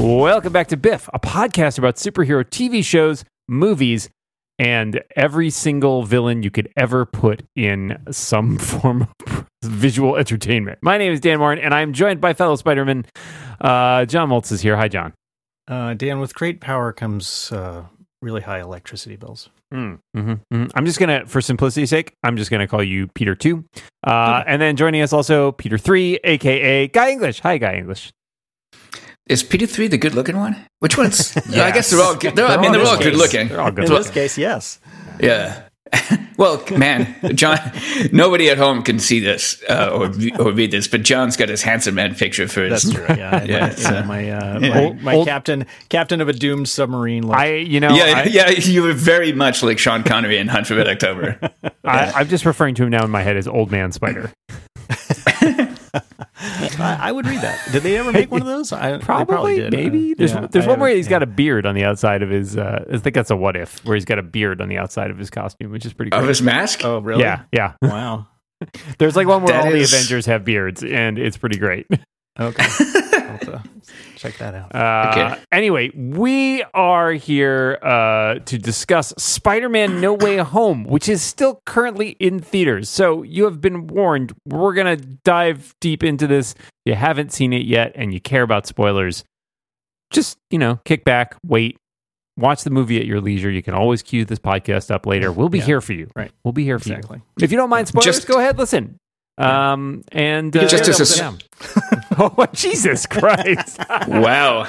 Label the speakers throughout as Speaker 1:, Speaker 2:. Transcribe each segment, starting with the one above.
Speaker 1: Welcome back to Biff, a podcast about superhero TV shows, movies, and every single villain you could ever put in some form of visual entertainment. My name is Dan Martin, and I'm joined by fellow Spider-Man. John Moltz is here. Hi, John.
Speaker 2: Dan, with great power comes really high electricity bills.
Speaker 1: I'm just going to, for simplicity's sake, I'm just going to call you Peter 2. And then joining us also, Peter 3, a.k.a. Guy English. Hi, Guy English.
Speaker 3: Is Peter 3 the good-looking one? Which one's... Yes. I guess they're all good. They're all good-looking.
Speaker 2: They're all good. In this case, yes.
Speaker 3: Yeah. Well, man, John, nobody at home can see this or read this, but John's got his handsome man picture for his...
Speaker 2: That's true, yeah. My captain of a doomed submarine.
Speaker 3: You were very much like Sean Connery in Hunt for Red October.
Speaker 1: I'm just referring to him now in my head as Old Man Spider.
Speaker 2: I would read that. Did they ever make one of those?
Speaker 1: Probably did. Maybe. There's one where he's got a beard on the outside of his... I think that's a what if, where he's got a beard on the outside of his costume, which is pretty cool.
Speaker 3: Of his mask?
Speaker 2: Oh, really?
Speaker 1: Yeah.
Speaker 2: Wow.
Speaker 1: There's like one where all the Avengers have beards, and it's pretty great.
Speaker 2: Okay. I'll have to check that out.
Speaker 3: Okay.
Speaker 1: Anyway, we are here to discuss Spider-Man No Way Home, which is still currently in theaters. So you have been warned. We're going to dive deep into this. If you haven't seen it yet and you care about spoilers, just, kick back, wait, watch the movie at your leisure. You can always cue this podcast up later. We'll be here for you.
Speaker 2: Right.
Speaker 1: We'll be here for you. If you don't mind spoilers, go ahead, listen.
Speaker 3: Just as a...
Speaker 1: Oh, Jesus Christ.
Speaker 3: Wow.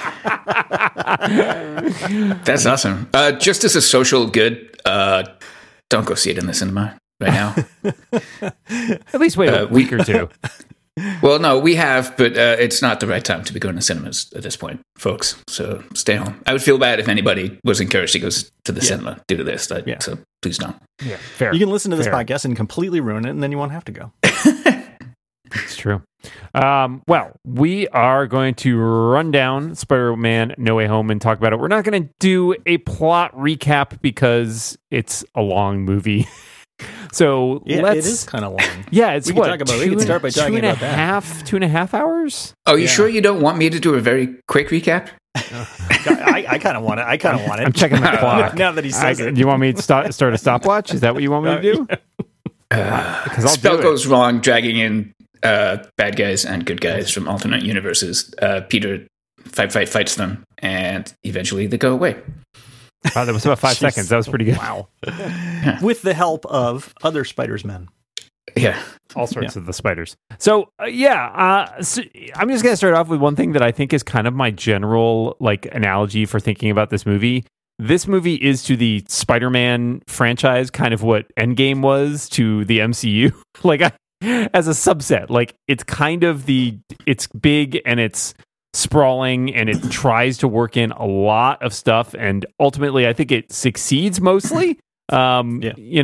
Speaker 3: That's awesome. Just as a social good, don't go see it in the cinema right now.
Speaker 1: At least wait a week or two.
Speaker 3: Well, no, we have, but it's not the right time to be going to cinemas at this point, folks. So stay home. I would feel bad if anybody was encouraged to go to the cinema due to this. So please don't.
Speaker 1: Yeah, fair.
Speaker 2: You can listen to this podcast and completely ruin it, and then you won't have to go.
Speaker 1: It's true. Well, we are going to run down Spider-Man No Way Home and talk about it. We're not going to do a plot recap because it's a long movie. So
Speaker 2: it is kind of long.
Speaker 1: Yeah, it's
Speaker 2: we can start by talking about that.
Speaker 1: 2.5 hours.
Speaker 3: Are you sure you don't want me to do a very quick recap?
Speaker 2: I kind of want it.
Speaker 1: I'm checking the clock.
Speaker 2: Now that he says it.
Speaker 1: Do you want me to start a stopwatch? Is that what you want me to do?
Speaker 3: Spell goes wrong, dragging in bad guys and good guys from alternate universes. Peter fights them, and eventually they go away.
Speaker 1: Wow, that was about 5 seconds. That was pretty good.
Speaker 2: Wow. With the help of other Spiders-Men.
Speaker 3: Yeah.
Speaker 1: All sorts of the spiders. So, so I'm just going to start off with one thing that I think is kind of my general analogy for thinking about this movie. This movie is to the Spider-Man franchise kind of what Endgame was to the MCU. As a subset, it's kind of it's big and it's sprawling and it tries to work in a lot of stuff, and ultimately I think it succeeds mostly. But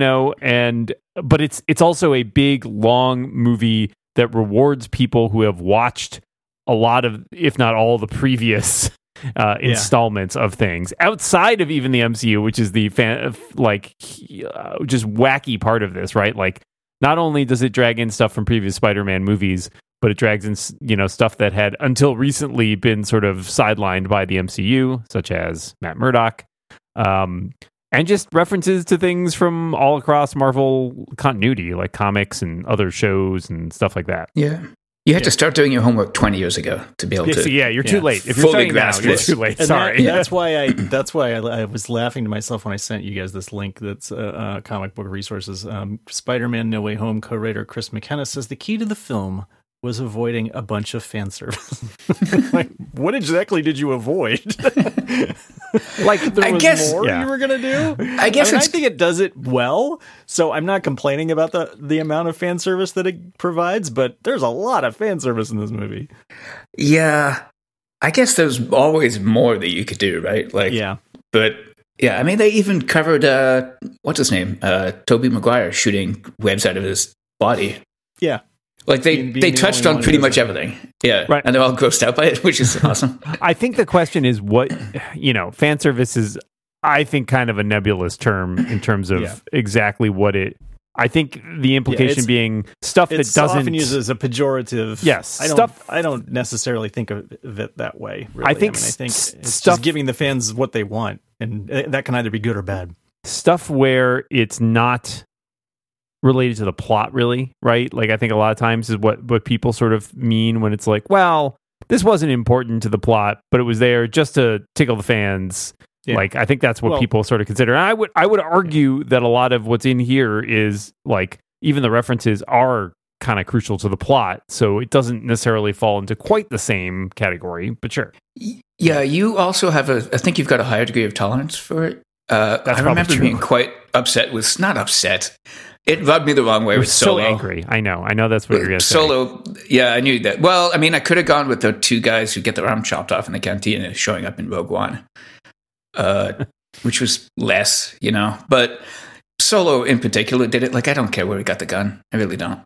Speaker 1: it's also a big long movie that rewards people who have watched a lot of, if not all, the previous installments of things outside of even the MCU, which is the just wacky part of this, right? Not only does it drag in stuff from previous Spider-Man movies, but it drags in, stuff that had until recently been sort of sidelined by the MCU, such as Matt Murdock, and just references to things from all across Marvel continuity, like comics and other shows and stuff like that.
Speaker 3: Yeah. You had to start doing your homework 20 years ago to be able to.
Speaker 1: Yeah, you're too late. If you're starting now, you're too late. Sorry.
Speaker 2: That's why I was laughing to myself when I sent you guys this link. That's comic book resources. Spider-Man No Way Home co-writer Chris McKenna says the key to the film was avoiding a bunch of fan service. What exactly did you avoid? There was more you were going to do?
Speaker 3: I
Speaker 2: think it does it well, so I'm not complaining about the amount of fan service that it provides, but there's a lot of fan service in this movie.
Speaker 3: Yeah. I guess there's always more that you could do, right? But yeah, I mean, they even covered, what's his name? Tobey Maguire shooting webs out of his body.
Speaker 2: Yeah.
Speaker 3: They touched on pretty much everything. Yeah. Right. And they're all grossed out by it, which is awesome.
Speaker 1: I think the question is what, fan service is, I think, kind of a nebulous term in terms of exactly what it I think the implication being stuff that doesn't
Speaker 2: often used as a pejorative.
Speaker 1: Yes,
Speaker 2: I don't necessarily think of it that way. Really.
Speaker 1: I think
Speaker 2: it's just giving the fans what they want, and that can either be good or bad.
Speaker 1: Stuff where it's not related to the plot, really, right? Like I think a lot of times is what people sort of mean when it's like, well, this wasn't important to the plot, but it was there just to tickle the fans. Yeah. Like I think that's what people sort of consider. And I would argue that a lot of what's in here is like even the references are kind of crucial to the plot, so it doesn't necessarily fall into quite the same category. But sure,
Speaker 3: yeah. You also have I think you've got a higher degree of tolerance for it. I remember being quite upset with not upset. It rubbed me the wrong way with Solo.
Speaker 1: So angry. I know that's what you're going to say.
Speaker 3: Solo, yeah, I knew that. Well, I mean, I could have gone with the two guys who get their arm chopped off in the cantina showing up in Rogue One. Which was less, but Solo in particular did it. Like, I don't care where he got the gun. I really don't.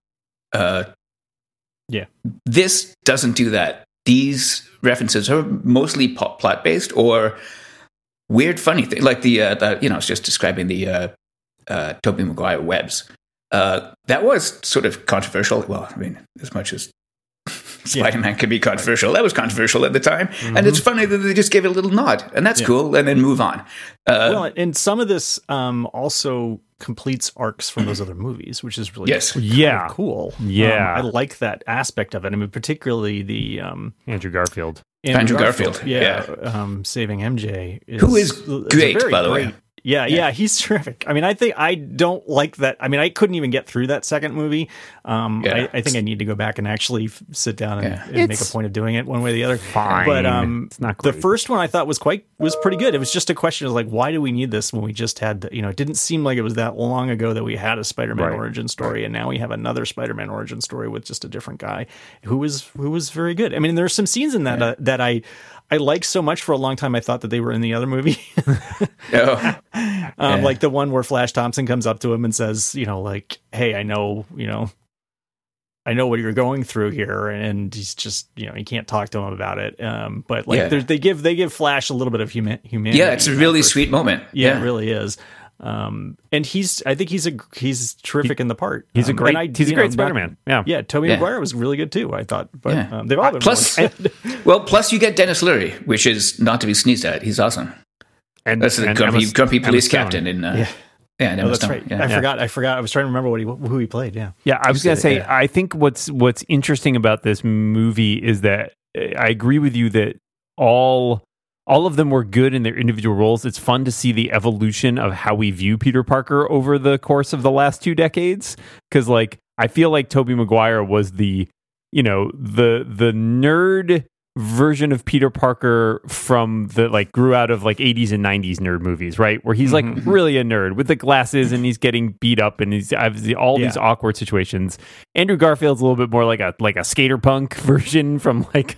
Speaker 2: Yeah.
Speaker 3: This doesn't do that. These references are mostly plot based or weird, funny things. Like it's just describing the Tobey Maguire webs. That was sort of controversial. Well, I mean, as much as Spider-Man can be controversial. That was controversial at the time. Mm-hmm. And it's funny that they just gave it a little nod. And that's cool. And then move on.
Speaker 2: And some of this also completes arcs from those other movies, which is really cool.
Speaker 1: Yeah.
Speaker 2: I like that aspect of it. I mean, particularly the...
Speaker 1: Andrew Garfield.
Speaker 3: Andrew Garfield.
Speaker 2: Yeah. Saving MJ.
Speaker 3: Who is great, by the way.
Speaker 2: Yeah, he's terrific. I mean, I think I don't like that. I mean, I couldn't even get through that second movie. I think I need to go back and actually sit down and make a point of doing it one way or the other.
Speaker 1: Fine.
Speaker 2: But
Speaker 1: it's not great.
Speaker 2: The first one I thought was pretty good. It was just a question of like, why do we need this when we just had, it didn't seem like it was that long ago that we had a Spider-Man origin story, and now we have another Spider-Man origin story with just a different guy who was very good. I mean, there are some scenes in that that I liked so much. For a long time I thought that they were in the other movie. Like the one where Flash Thompson comes up to him and says, like, hey, I know what you're going through here, and he's just, he can't talk to him about it. But like they give Flash a little bit of humanity.
Speaker 3: Yeah, it's a really sweet moment.
Speaker 2: Yeah, it really is. And I think he's terrific in the part.
Speaker 1: He's a great Spider-Man.
Speaker 2: Tobey Maguire was really good to, I thought. But they've all been
Speaker 3: plus you get Dennis Leary, which is not to be sneezed at. He's awesome. And that's the grumpy police captain in.
Speaker 2: That's right. Yeah. I forgot. I was trying to remember who he played. Yeah.
Speaker 1: I was going to say. I think what's interesting about this movie is that I agree with you that all of them were good in their individual roles. It's fun to see the evolution of how we view Peter Parker over the course of the last 2 decades. Because, like, I feel like Tobey Maguire was the nerd version of Peter Parker from the grew out of 80s and 90s nerd movies, right? Where he's really a nerd with the glasses and he's getting beat up and he's all these awkward situations. Andrew Garfield's a little bit more like a skater punk version from the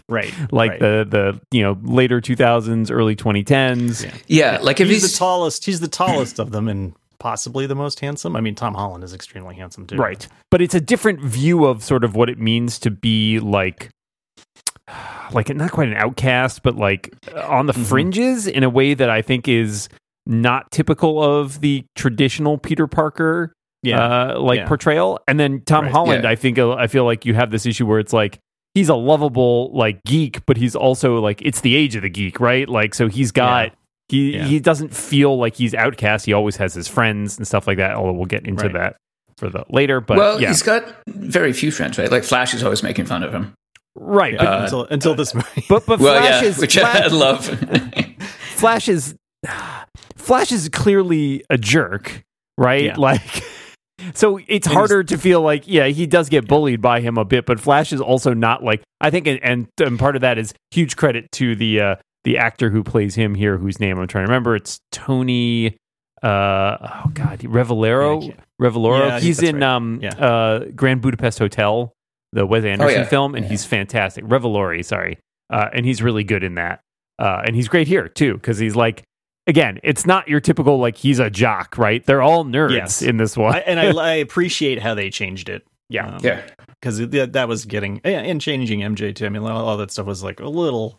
Speaker 1: later 2000s, early 2010s.
Speaker 3: Yeah, like if
Speaker 2: he's the tallest of them and possibly the most handsome. I mean, Tom Holland is extremely handsome too.
Speaker 1: Right. But it's a different view of sort of what it means to be like not quite an outcast, but on the fringes in a way that I think is not typical of the traditional Peter Parker portrayal. And then Tom Holland, I feel like you have this issue where it's like he's a lovable geek, but he's also it's the age of the geek, right? So he's got he doesn't feel like he's outcast. He always has his friends and stuff like that. Although we'll get into that for the later. But
Speaker 3: he's got very few friends, right? Like Flash is always making fun of him.
Speaker 1: Right,
Speaker 2: until this movie.
Speaker 1: But Flash
Speaker 3: which I love.
Speaker 1: Flash is clearly a jerk, right? Yeah. So it's harder to feel like he does get bullied by him a bit, but Flash is also not I think, and part of that is huge credit to the actor who plays him here, whose name I'm trying to remember. It's Tony. Revelloro.
Speaker 2: Yeah,
Speaker 1: he's in Grand Budapest Hotel, the Wes Anderson film, and he's fantastic. Revelori, sorry. And he's really good in that. And he's great here, too, because he's again, it's not your typical, he's a jock, right? They're all nerds in this one.
Speaker 2: I appreciate how they changed it.
Speaker 1: Yeah.
Speaker 2: Because that was getting, and changing MJ, too. I mean, all that stuff was a little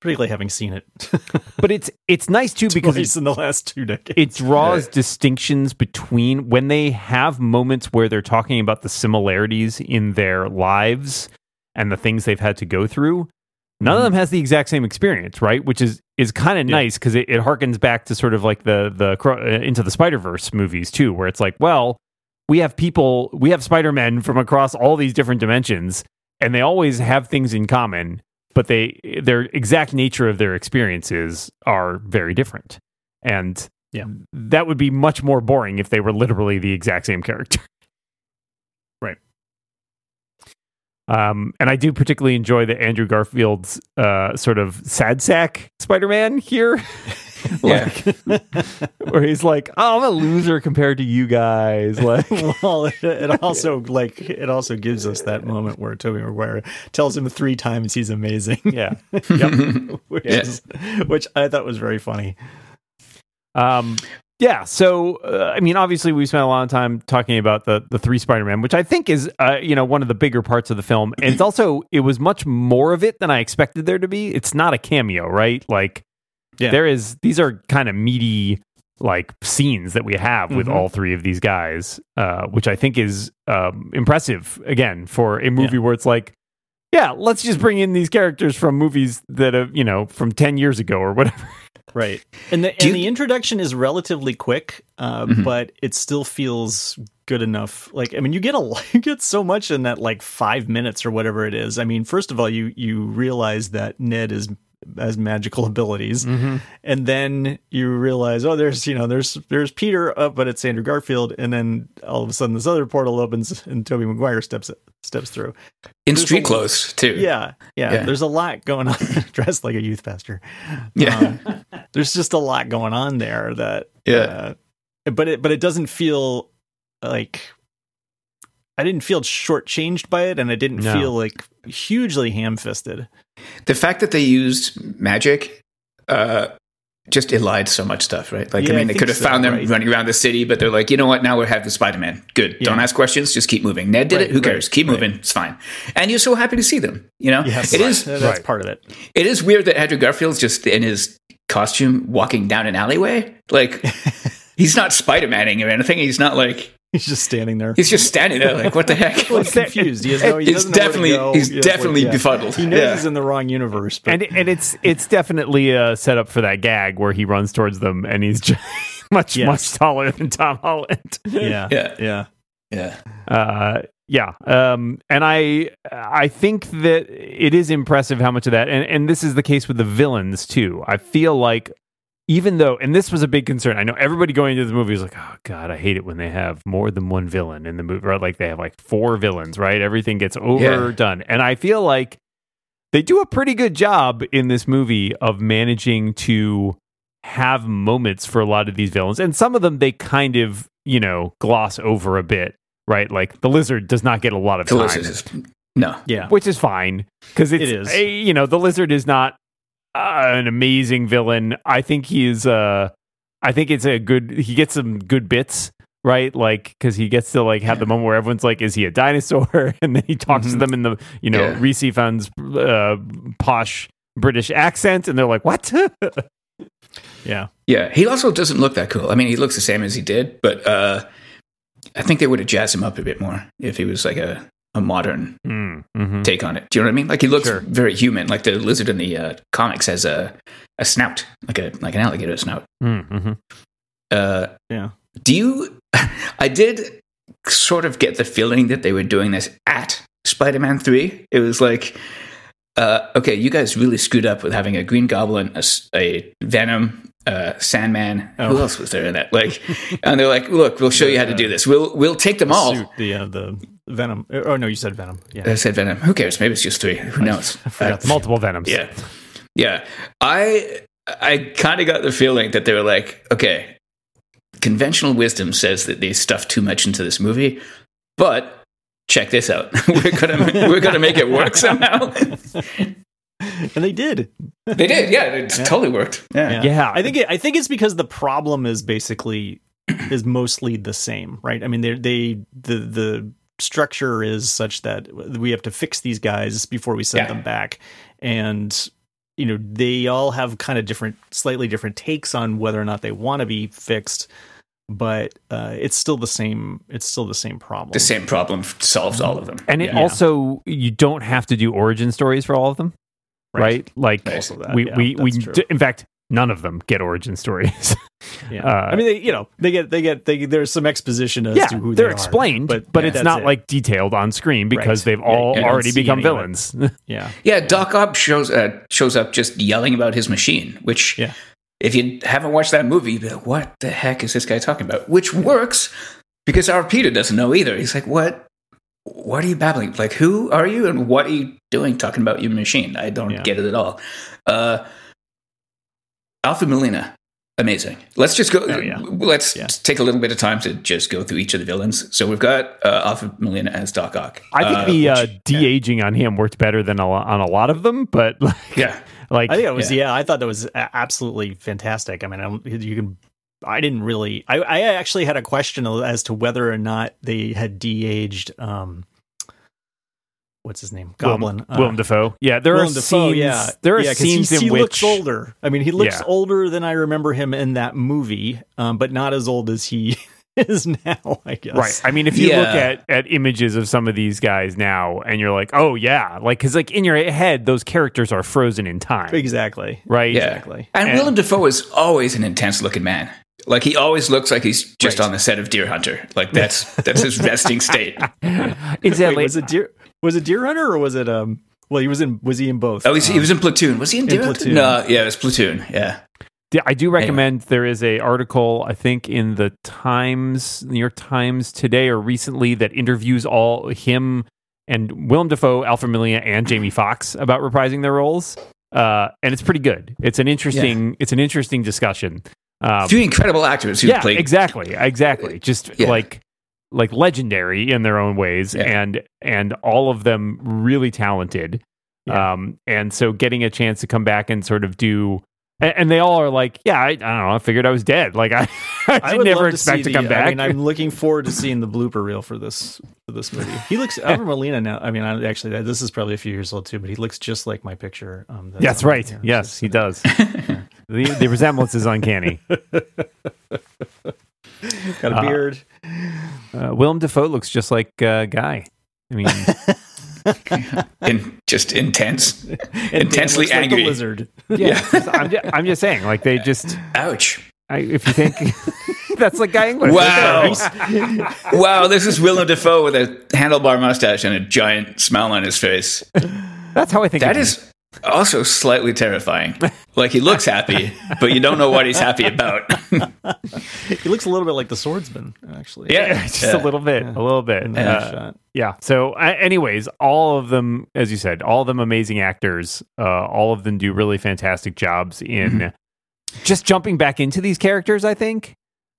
Speaker 2: particularly having seen it.
Speaker 1: But it's nice too because
Speaker 2: it's in the last 2 decades.
Speaker 1: It draws distinctions between when they have moments where they're talking about the similarities in their lives and the things they've had to go through. None of them has the exact same experience, right? Which is kind of nice because it harkens back to sort of like the Into the Spider-Verse movies too, where it's like, well, we have Spider-Men from across all these different dimensions, and they always have things in common, but their exact nature of their experiences are very different. And that would be much more boring if they were literally the exact same character.
Speaker 2: Right.
Speaker 1: And I do particularly enjoy the Andrew Garfield's sort of sad sack Spider-Man here. Where he's like, oh, I'm a loser compared to you guys. Like,
Speaker 2: well, it also gives us that moment where Tobey Maguire tells him 3 times he's amazing.
Speaker 1: Yeah.
Speaker 2: Which I thought was very funny.
Speaker 1: Yeah, so I mean, obviously, we spent a lot of time talking about the 3 Spider-Man, which I think is one of the bigger parts of the film, and it was much more of it than I expected there to be. It's not a cameo, right? Like, these are kind of meaty like scenes that we have with all 3 of these guys, which I think is impressive again for a movie where it's like, let's just bring in these characters from movies that have from 10 years ago or whatever.
Speaker 2: Right. And the introduction is relatively quick, but it still feels good enough. Like, I mean, you get so much in that like 5 minutes or whatever it is. I mean, first of all, you realize that Ned has magical abilities, and then you realize, oh, there's Peter, but it's Andrew Garfield, and then all of a sudden this other portal opens and Tobey Maguire steps through
Speaker 3: in street clothes too.
Speaker 2: Yeah. There's a lot going on. Dressed like a youth pastor. There's just a lot going on there that. But it doesn't feel like. I didn't feel shortchanged by it, and I didn't feel like hugely ham-fisted.
Speaker 3: The fact that they used magic just elided so much stuff, right? Like, I mean, they could have found them running around the city, but they're like, you know what? Now we have the Spider-Man. Good. Don't ask questions. Just keep moving. Ned did it. Who cares? Keep moving. It's fine. And you're so happy to see them.
Speaker 2: Yes,
Speaker 3: it is.
Speaker 2: That's part of it.
Speaker 3: It is weird that Andrew Garfield's just in his costume walking down an alleyway. Like, he's not Spider-Manning or anything. He's not like.
Speaker 2: He's just standing there.
Speaker 3: He's just standing there, like, what the heck?
Speaker 2: Well, he's confused. He's
Speaker 3: definitely befuddled.
Speaker 2: He knows he's in the wrong universe. But.
Speaker 1: And it's definitely a setup for that gag where he runs towards them and he's just much taller than Tom Holland.
Speaker 2: Yeah.
Speaker 1: And I think that it is impressive how much of that, and this is the case with the villains too. I feel like. Even though, and this was a big concern, I know everybody going into the movie is like, oh God, I hate it when they have more than one villain in the movie, right? Like they have like 4 villains, right? Everything gets overdone. And I feel like they do a pretty good job in this movie of managing to have moments for a lot of these villains. And some of them they kind of, gloss over a bit, right? Like the Lizard does not get a lot of time.
Speaker 3: No.
Speaker 2: Yeah.
Speaker 1: Which is fine. Because it is. The Lizard is not an amazing villain. I think he gets some good bits, right? Like, because he gets to like have the moment where everyone's like, is he a dinosaur? And then he talks to them in the, Reese Fun's posh British accent. And they're like, what?
Speaker 2: Yeah.
Speaker 3: He also doesn't look that cool. I mean, he looks the same as he did, but I think they would have jazzed him up a bit more if he was like a modern take on it. Do you know what I mean? like he looks very human. Like the Lizard in the comics has a snout, like an alligator snout. Do you? I did sort of get the feeling that they were doing this at Spider-Man 3. It was like, okay, you guys really screwed up with having a Green Goblin, a Venom, Sandman. Who else was there in that? Like, and they're like, look, we'll show you how to do this. We'll take them all.
Speaker 2: The Venom. Oh no, you said Venom. Yeah,
Speaker 3: I said Venom. Who cares? Maybe it's just 3. Who knows?
Speaker 1: I forgot multiple Venoms.
Speaker 3: Yeah. I kind of got the feeling that they were like, okay, conventional wisdom says that they stuffed too much into this movie, but check this out. we're gonna make it work somehow.
Speaker 2: And they did.
Speaker 3: They did. Yeah, it totally worked.
Speaker 2: Yeah. I think it's because the problem is mostly the same, right? I mean, the structure is such that we have to fix these guys before we send them back, and they all have kind of slightly different takes on whether or not they want to be fixed, but it's still the same problem.
Speaker 3: The same problem solves all of them.
Speaker 1: And it also, you don't have to do origin stories for all of them, right? Like, in fact, none of them get origin stories.
Speaker 2: I mean, there's some exposition as to who they're
Speaker 1: explained, but it's not like detailed on screen because they've all already become villains.
Speaker 3: Doc Ock shows up just yelling about his machine, which if you haven't watched that movie, you'd be like, what the heck is this guy talking about? Which works because our Peter doesn't know either. He's like, what are you babbling? Like, who are you and what are you doing talking about your machine? I don't get it at all. Alfred Molina, amazing. Let's just go. Let's take a little bit of time to just go through each of the villains. So we've got Alfred Molina as Doc Ock.
Speaker 1: I think the de-aging on him worked better than on a lot of them, but
Speaker 2: I think it was. I thought that was absolutely fantastic. I mean, I didn't really. I actually had a question as to whether or not they had de-aged. What's his name? Goblin.
Speaker 1: Willem Dafoe. Yeah, there are scenes. There are scenes in which
Speaker 2: he looks older. I mean, he looks older than I remember him in that movie, but not as old as he is now, I guess.
Speaker 1: Right. I mean, if you look at images of some of these guys now, and you're like, oh yeah, like because like in your head, those characters are frozen in time.
Speaker 2: Exactly.
Speaker 1: Right.
Speaker 3: Yeah.
Speaker 2: Exactly.
Speaker 3: And Willem Dafoe is always an intense looking man. Like he always looks like he's just on the set of Deer Hunter. Like that's his resting state.
Speaker 1: Exactly.
Speaker 2: Was it Deer Hunter or was it well, was he in both?
Speaker 3: Oh, he was in Platoon. Was he in Deer Hunter? No, it was Platoon. Yeah.
Speaker 1: I do recommend there is a article, I think in the New York Times today or recently, that interviews all him and Willem Dafoe, Alfred Molina, and Jamie Foxx about reprising their roles. And it's pretty good. It's an interesting discussion.
Speaker 3: Two incredible actors who played
Speaker 1: exactly. Just like legendary in their own ways, and all of them really talented. And so getting a chance to come back and sort of do, and they all are like, I don't know, I figured I was dead. Like I did never expect to come back.
Speaker 2: I mean, I'm looking forward to seeing the blooper reel for this movie. He looks Alfred Molina now. I mean, actually, this is probably a few years old too, but he looks just like my picture.
Speaker 1: That's right. Here. Yes, he does. The resemblance is uncanny.
Speaker 2: Got a beard.
Speaker 1: Willem Dafoe looks just like Guy. I mean,
Speaker 3: just intensely angry.
Speaker 2: Like the lizard.
Speaker 1: I'm just saying, like they just.
Speaker 3: Ouch.
Speaker 1: If you think that's like Guy English.
Speaker 3: Wow. Wow, this is Willem Dafoe with a handlebar mustache and a giant smile on his face.
Speaker 1: That's how I think
Speaker 3: that is. Also slightly terrifying. Like he looks happy, but you don't know what he's happy about.
Speaker 2: He looks a little bit like the swordsman, actually.
Speaker 1: Yeah, just a little bit. Yeah. So, anyways, all of them, as you said, all of them amazing actors. All of them do really fantastic jobs in just jumping back into these characters. I think,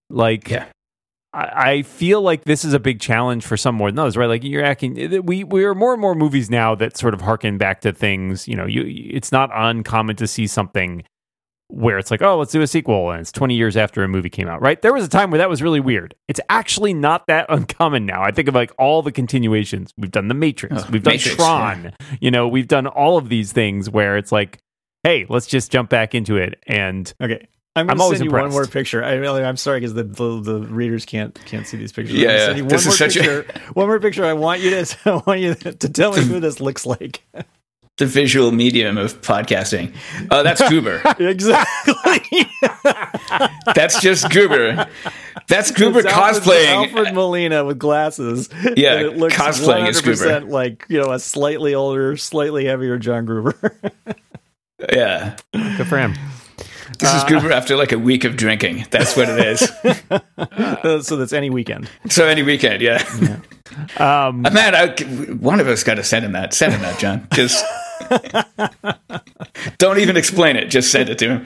Speaker 1: I feel like this is a big challenge for some more than others, right? Like you're acting, we are more and more movies now that sort of harken back to things. You know, it's not uncommon to see something where it's like, oh, let's do a sequel, and it's 20 years after a movie came out, right? There was a time where that was really weird. It's actually not that uncommon now. I think of like all the continuations. We've done The Matrix, we've done Tron. Yeah. You know, we've done all of these things where it's like, hey, let's just jump back into it. And
Speaker 2: okay. I'm going to send you one more picture. I'm sorry because the readers can't see these pictures.
Speaker 3: Yeah,
Speaker 2: this is such one more picture. I want you to tell me who this looks like.
Speaker 3: The visual medium of podcasting. Oh, that's Gruber.
Speaker 2: Exactly.
Speaker 3: That's just Gruber. That's Gruber cosplaying
Speaker 2: Alfred Molina with glasses.
Speaker 3: Yeah,
Speaker 2: and it looks
Speaker 3: cosplaying as Gruber,
Speaker 2: like a slightly older, slightly heavier John Gruber.
Speaker 1: Yeah, good for him.
Speaker 3: This is Gruber after like a week of drinking. That's what it
Speaker 2: is. So that's any weekend.
Speaker 3: So any weekend, yeah. Man, one of us got to send him that. Send him that, John. Just don't even explain it. Just send it to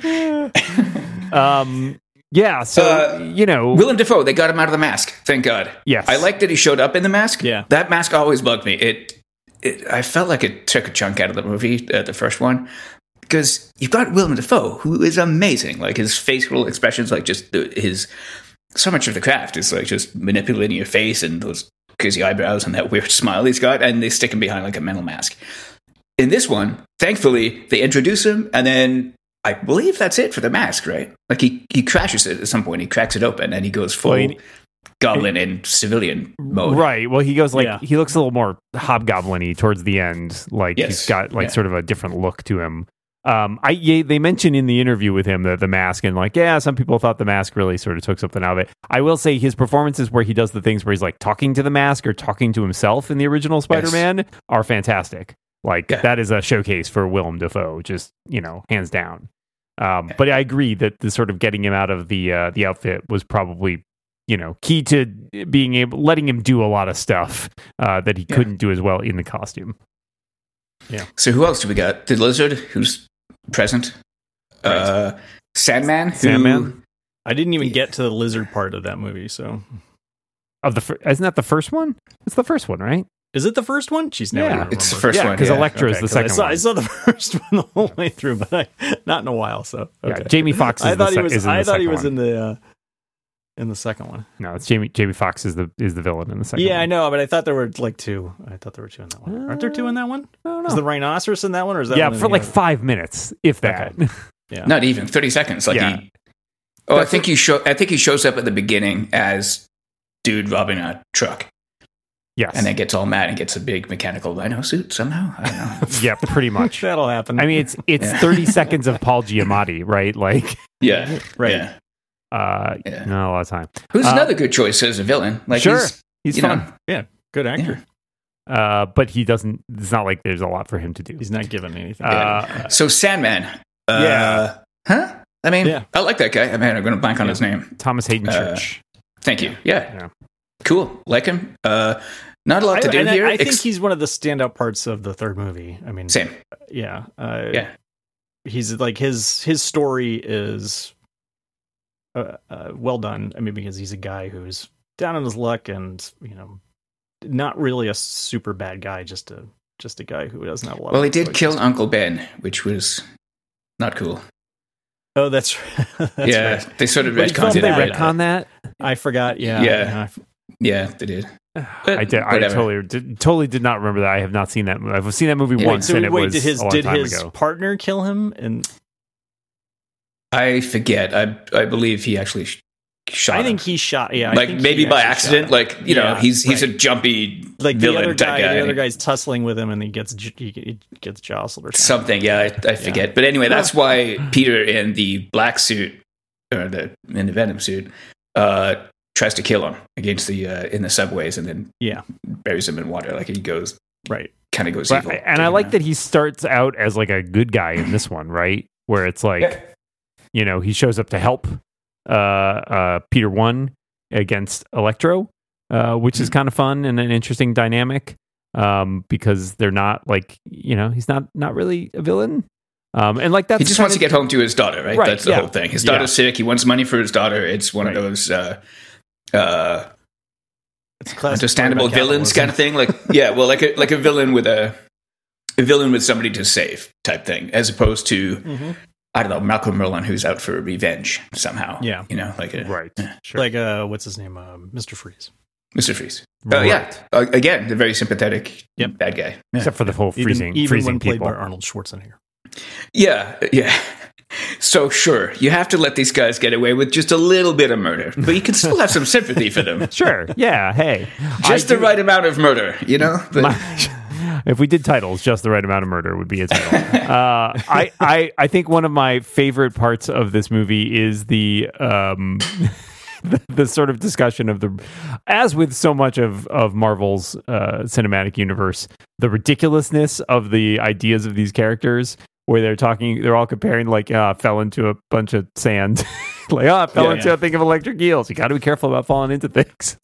Speaker 1: him. Yeah. So
Speaker 3: Willem Dafoe. They got him out of the mask. Thank God.
Speaker 1: Yes.
Speaker 3: I like that he showed up in the mask.
Speaker 2: Yeah.
Speaker 3: That mask always bugged me. I felt like it took a chunk out of the movie, the first one. Because you've got Willem Dafoe, who is amazing. Like his facial expressions, like just so much of the craft is like just manipulating your face and those crazy eyebrows and that weird smile he's got, and they stick him behind like a mental mask. in this one, thankfully, they introduce him, and then I believe that's it for the mask, right? Like he crashes it at some point. He cracks it open, and he goes full goblin in civilian mode.
Speaker 1: Right. Well, he goes he looks a little more hobgoblin-y towards the end. Like he's got sort of a different look to him. They mentioned in the interview with him the mask, and some people thought the mask really sort of took something out of it. I will say his performances where he does the things where he's like talking to the mask or talking to himself in the original Spider-Man are fantastic. That is a showcase for Willem Dafoe, just, hands down. But I agree that the sort of getting him out of the outfit was probably, key to letting him do a lot of stuff that he couldn't do as well in the costume.
Speaker 2: Yeah.
Speaker 3: So who else do we got? The Lizard, who's present. Right. Sandman.
Speaker 1: Sandman.
Speaker 2: I didn't even get to the lizard part of that movie. So,
Speaker 1: isn't that the first one? It's the first one, right?
Speaker 2: Is it the first one? She's never.
Speaker 3: It's the first one
Speaker 1: because Electra is the second one.
Speaker 2: I saw the first one the whole way through, but not in a while. So
Speaker 1: Jamie Foxx. I thought he was
Speaker 2: in the second one.
Speaker 1: No, it's Jamie Foxx is the villain in the second one.
Speaker 2: Yeah, I know, but I thought there were two. I thought there were two in that one. Aren't there two in that one? I don't know. Is the rhinoceros in that one, or is that one
Speaker 1: for 5 minutes, if that?
Speaker 2: Okay. Yeah,
Speaker 3: not even 30 seconds. I think he shows up at the beginning as dude robbing a truck.
Speaker 1: Yes.
Speaker 3: And then gets all mad and gets a big mechanical rhino suit somehow. I don't know.
Speaker 1: Yeah, pretty much.
Speaker 2: That'll happen.
Speaker 1: I mean, it's 30 seconds of Paul Giamatti, right?
Speaker 3: Right.
Speaker 1: Yeah. Not a lot of time.
Speaker 3: Who's another good choice as a villain?
Speaker 1: Sure. He's fun.
Speaker 2: Yeah, good actor.
Speaker 1: Yeah. But he doesn't. It's not like there's a lot for him to do.
Speaker 2: He's not given anything.
Speaker 3: So Sandman. Huh? I mean, I like that guy. I'm going to blank on his name.
Speaker 1: Thomas Hayden Church.
Speaker 3: Thank you. Yeah. Cool. Like him. Not a lot to do here.
Speaker 2: I think he's one of the standout parts of the third movie. I mean,
Speaker 3: same.
Speaker 2: Yeah. He's his story is well done. I mean, because he's a guy who's down on his luck and, not really a super bad guy, just a guy who doesn't have a lot.
Speaker 3: Well, he did kill Uncle Ben, which was not cool.
Speaker 2: Oh, that's right.
Speaker 3: Right. They sort of retconned
Speaker 1: it. They retcon that?
Speaker 2: I forgot. Yeah.
Speaker 3: Yeah, they did.
Speaker 1: I did. I totally did not remember that. I have not seen that movie. I've seen that movie once, and it was a long time
Speaker 2: ago. Did his partner kill him? And
Speaker 3: I forget. I believe he actually shot.
Speaker 2: I think he shot. Yeah,
Speaker 3: maybe by accident. He's a jumpy villain type guy.
Speaker 2: The other guy's tussling with him, and he gets jostled or
Speaker 3: something. Yeah, I forget. But anyway, that's why Peter in the black suit or in the Venom suit tries to kill him against in the subways, and then buries him in water. Like he goes kind of goes evil.
Speaker 1: And I like that he starts out as like a good guy in this one, right? Where it's like, he shows up to help Peter 1 against Electro, which is kind of fun and an interesting dynamic because they're not he's not really a villain. And that's
Speaker 3: he just wants to get home to his daughter, right? That's the whole thing. His daughter's sick. He wants money for his daughter. It's one of those understandable villains kind of thing. Like a villain with a villain with somebody to save type thing, as opposed to I don't know, Malcolm Merlyn, who's out for revenge somehow.
Speaker 2: Yeah,
Speaker 1: sure.
Speaker 2: Like what's his name? Mr. Freeze.
Speaker 3: Mr. Freeze. Again, the very sympathetic bad guy. Yeah.
Speaker 1: Except for the whole freezing
Speaker 2: when played
Speaker 1: people.
Speaker 2: by Arnold Schwarzenegger.
Speaker 3: Yeah. So sure, you have to let these guys get away with just a little bit of murder, but you can still have some sympathy for them.
Speaker 1: Sure. Yeah. Hey,
Speaker 3: just the right amount of murder, But,
Speaker 1: if we did titles, just the right amount of murder would be a title. I think one of my favorite parts of this movie is the sort of discussion of as with so much of Marvel's cinematic universe, the ridiculousness of the ideas of these characters. Where they're all comparing fell into a bunch of sand, fell into a thing of electric eels. You got to be careful about falling into things.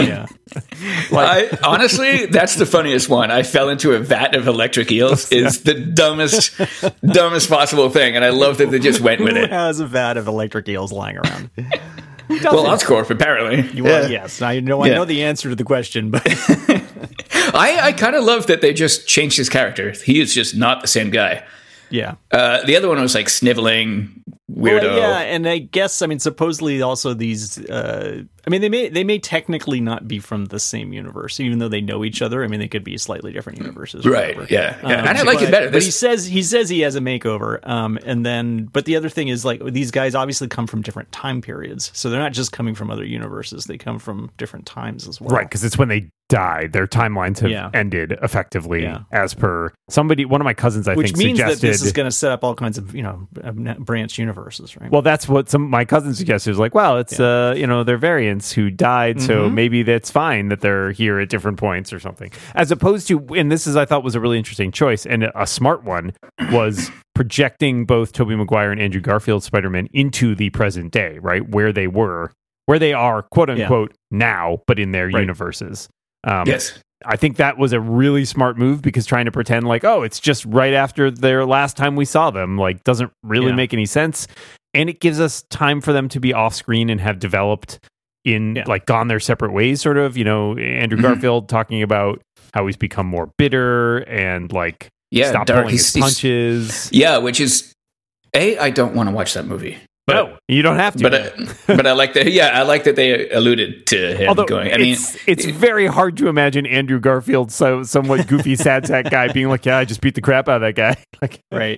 Speaker 3: Honestly, that's the funniest one. I fell into a vat of electric eels is the dumbest possible thing, and I love that they just went with it.
Speaker 2: Who has a vat of electric eels lying around?
Speaker 3: Well, Oscorp apparently.
Speaker 2: Yes, I know the answer to the question, but
Speaker 3: I kind of love that they just changed his character. He is just not the same guy.
Speaker 2: Yeah.
Speaker 3: The other one was like sniveling, weirdo.
Speaker 2: Well, yeah, and I guess supposedly also these. They may technically not be from the same universe, even though they know each other. They could be slightly different universes,
Speaker 3: right? Yeah. And I like it better.
Speaker 2: But he says he has a makeover, and then. But the other thing is, like, these guys obviously come from different time periods, so they're not just coming from other universes; they come from different times as well.
Speaker 1: Right, because it's when they died. Their timelines have ended effectively, as per somebody. One of my cousins,
Speaker 2: which
Speaker 1: think,
Speaker 2: means
Speaker 1: suggested,
Speaker 2: that this is going to set up all kinds of branch universes, right?
Speaker 1: Well, that's what my cousin suggested. Was like, well, it's they're variants who died, so maybe that's fine that they're here at different points or something. As opposed to, and this is I thought was a really interesting choice and a smart one, was projecting both Tobey Maguire and Andrew Garfield's Spider-Man into the present day, right, where they are, quote unquote, now, but in their universes.
Speaker 3: Yes.
Speaker 1: I think that was a really smart move, because trying to pretend like, oh, it's just right after their last time we saw them, like, doesn't really make any sense. And it gives us time for them to be off screen and have developed like gone their separate ways, sort of, Andrew Garfield talking about how he's become more bitter and like stop pulling his punches.
Speaker 3: Yeah. Which is I don't want to watch that movie. But,
Speaker 1: no, you don't have to.
Speaker 3: But I like that. Yeah, I like that they alluded to him going.
Speaker 1: It's very hard to imagine Andrew Garfield, somewhat goofy, sad sack guy, being like, "Yeah, I just beat the crap out of that guy." Like,
Speaker 2: right.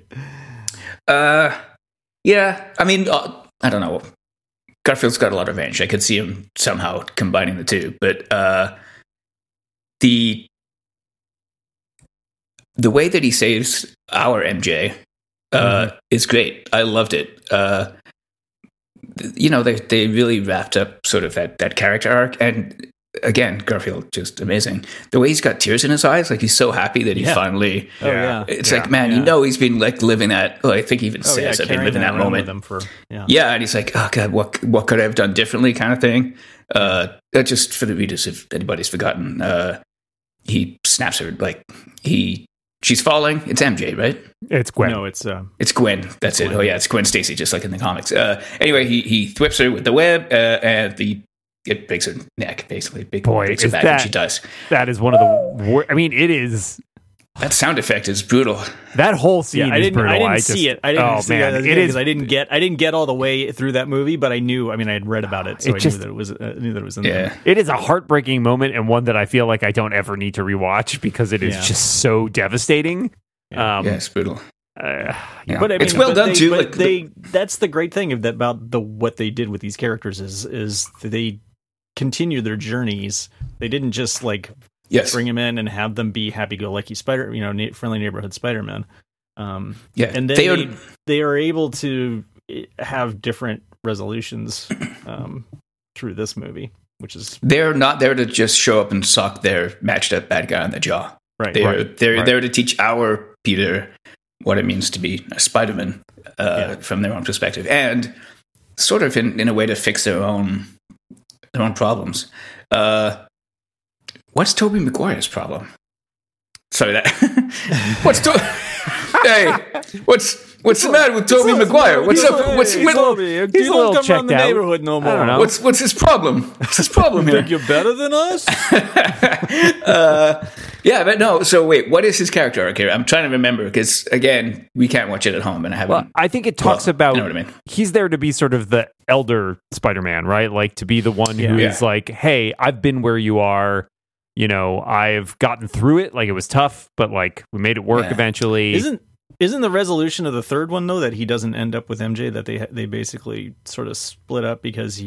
Speaker 3: Yeah. I don't know. Garfield's got a lot of range. I could see him somehow combining the two, but the way that he saves our MJ. It's great. I loved it. They really wrapped up sort of that character arc, and again, Garfield just amazing. The way he's got tears in his eyes, like he's so happy that he finally.
Speaker 2: Oh yeah.
Speaker 3: It's like, man, he's been like living that. Well, I think he even says, "I've been living that moment." And he's like, "Oh God, what could I have done differently?" kind of thing. Just for the readers, if anybody's forgotten, he snaps her like she's falling. It's MJ, right?
Speaker 1: It's Gwen.
Speaker 2: No, it's
Speaker 3: Gwen. That's it. Oh yeah, it's Gwen Stacy, just like in the comics. Anyway, he thwips her with the web, and it breaks her neck, basically. Breaks her back, and she dies.
Speaker 1: That is one of the worst. it is.
Speaker 3: That sound effect is brutal.
Speaker 1: That whole scene is brutal.
Speaker 2: I didn't see it. I didn't see it because I didn't get all the way through that movie, but I knew. I had read about it, so I knew that it was in there.
Speaker 1: It is a heartbreaking moment, and one that I feel like I don't ever need to rewatch, because it is just so devastating.
Speaker 3: It's brutal.
Speaker 2: But
Speaker 3: it's well done too.
Speaker 2: That's the great thing about what they did with these characters is they continue their journeys. They didn't just bring him in and have them be happy-go-lucky friendly neighborhood Spider-Man. And then they are able to have different resolutions through this movie, which is
Speaker 3: they're not there to just show up and sock their matched up bad guy on the jaw.
Speaker 2: Right.
Speaker 3: They're there to teach our Peter what it means to be a Spider-Man from their own perspective, and sort of in a way to fix their own problems. What's Tobey Maguire's problem? Sorry, what's the matter with Tobey Maguire? What's up?
Speaker 2: He's a little checked out. The neighborhood no more.
Speaker 1: I don't know.
Speaker 3: What's his problem? What's his problem here?
Speaker 2: Think you're better than us?
Speaker 3: But no. So wait, what is his character arc here? I'm trying to remember, because again, we can't watch it at home, and I haven't.
Speaker 1: Well, I think it talks about.
Speaker 3: You know what I mean?
Speaker 1: He's there to be sort of the elder Spider-Man, right? Like, to be the one who is like, "Hey, I've been where you are. I've gotten through it. Like, it was tough, but like we made it work eventually."
Speaker 2: Isn't the resolution of the third one, though, that he doesn't end up with MJ, that they basically sort of split up because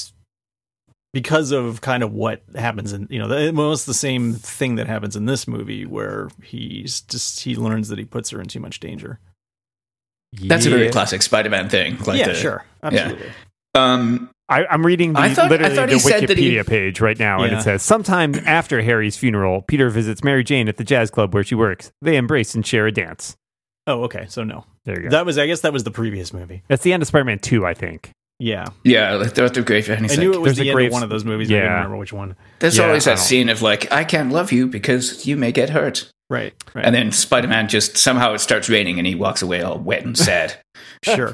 Speaker 2: of kind of what happens in, almost the same thing that happens in this movie, where he learns that he puts her in too much danger.
Speaker 3: That's a very classic Spider-Man thing.
Speaker 2: Sure. Absolutely.
Speaker 1: Yeah. I'm reading the Wikipedia page right now, and it says, sometime after Harry's funeral, Peter visits Mary Jane at the jazz club where she works. They embrace and share a dance.
Speaker 2: Oh, okay. So no.
Speaker 1: There you go.
Speaker 2: I guess that was the previous movie.
Speaker 1: That's the end of Spider-Man 2, I think.
Speaker 2: Yeah.
Speaker 3: Yeah, they're at the grave. I
Speaker 2: knew it was the end of one of those movies. I don't remember which one.
Speaker 3: There's always that scene of like, I can't love you because you may get hurt.
Speaker 2: Right.
Speaker 3: And then Spider-Man just, somehow it starts raining and he walks away all wet and sad.
Speaker 2: Sure.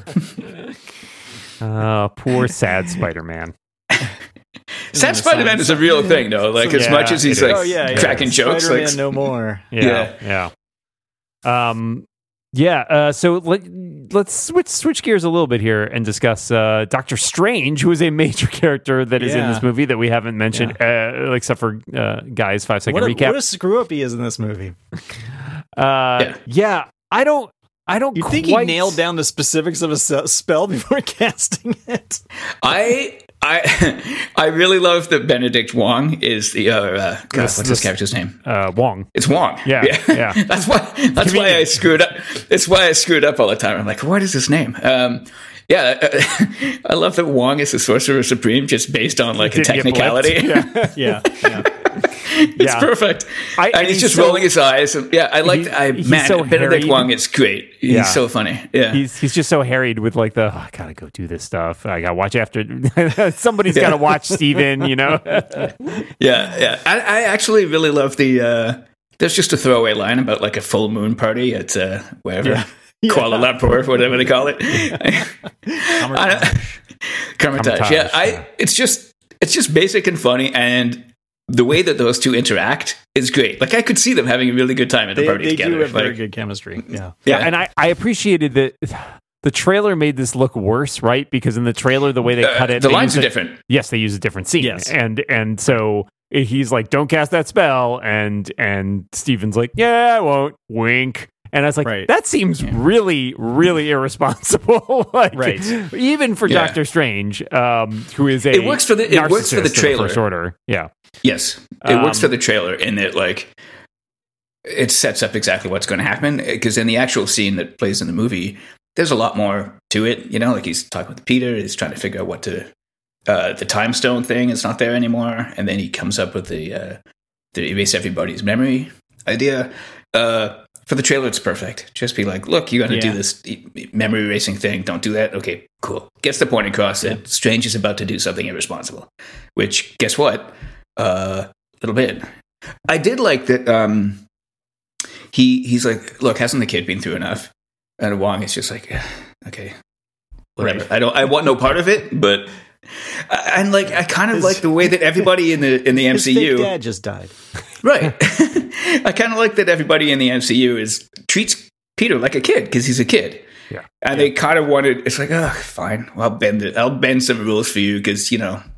Speaker 1: Poor sad Spider-Man.
Speaker 3: Sad Spider-Man is a real thing, though. Like, as much as he's like cracking jokes,
Speaker 2: Spider-Man no more.
Speaker 1: Yeah. So let's switch gears a little bit here and discuss Doctor Strange, who is a major character that is in this movie that we haven't mentioned, except for Guy's 5-second recap.
Speaker 2: What a screw up he is in this movie.
Speaker 1: I don't.
Speaker 2: You think he nailed down the specifics of a spell before casting it?
Speaker 3: I really love that Benedict Wong is the what's his character's name?
Speaker 1: Wong.
Speaker 3: It's Wong.
Speaker 1: Yeah.
Speaker 3: That's why I screwed up. That's why I screwed up all the time. I'm like, what is his name? I love that Wong is the Sorcerer Supreme just based on like a technicality.
Speaker 2: Yeah.
Speaker 3: It's perfect. And he's just rolling his eyes. And, Benedict Wong is great. He's so funny. Yeah,
Speaker 1: he's just so harried with like I gotta go do this stuff. I gotta watch after somebody's gotta watch Steven,
Speaker 3: Yeah. I actually really love the. There's just a throwaway line about like a full moon party at wherever. Yeah. Kuala Lumpur, whatever they call it. Hermitage. Yeah, it's just basic and funny, and the way that those two interact is great. Like I could see them having a really good time at a party together. They do
Speaker 2: have very good chemistry. Yeah.
Speaker 1: And I appreciated that the trailer made this look worse, right? Because in the trailer, the way they cut it,
Speaker 3: the lines are different.
Speaker 1: Yes, they use a different scene.
Speaker 2: Yes,
Speaker 1: and so he's like, "Don't cast that spell," and Steven's like, "Yeah, I won't." Wink. And I was like, that seems really, really irresponsible. Even for Doctor Strange, who is
Speaker 3: it works for the trailer.
Speaker 1: First Order. Yeah.
Speaker 3: Yes, it works for the trailer in that it sets up exactly what's going to happen. Because in the actual scene that plays in the movie, there's a lot more to it. Like he's talking with Peter, he's trying to figure out what to. The time stone thing is not there anymore, and then he comes up with the erase everybody's memory idea. For the trailer, it's perfect. Just be like, look, you got to do this memory erasing thing. Don't do that. Okay, cool. Gets the point across that Strange is about to do something irresponsible. Which, guess what? Little bit. I did like that he's like, look, hasn't the kid been through enough? And Wong is just like, okay, whatever. Right. I want no part of it, but... And I kind of like the way that everybody in the MCU... His
Speaker 2: fake dad just died.
Speaker 3: Right. I kind of like that everybody in the MCU treats Peter like a kid because he's a kid.
Speaker 1: Yeah.
Speaker 3: And they kind of wanted... It's like, oh, fine. Well, I'll bend some rules for you because,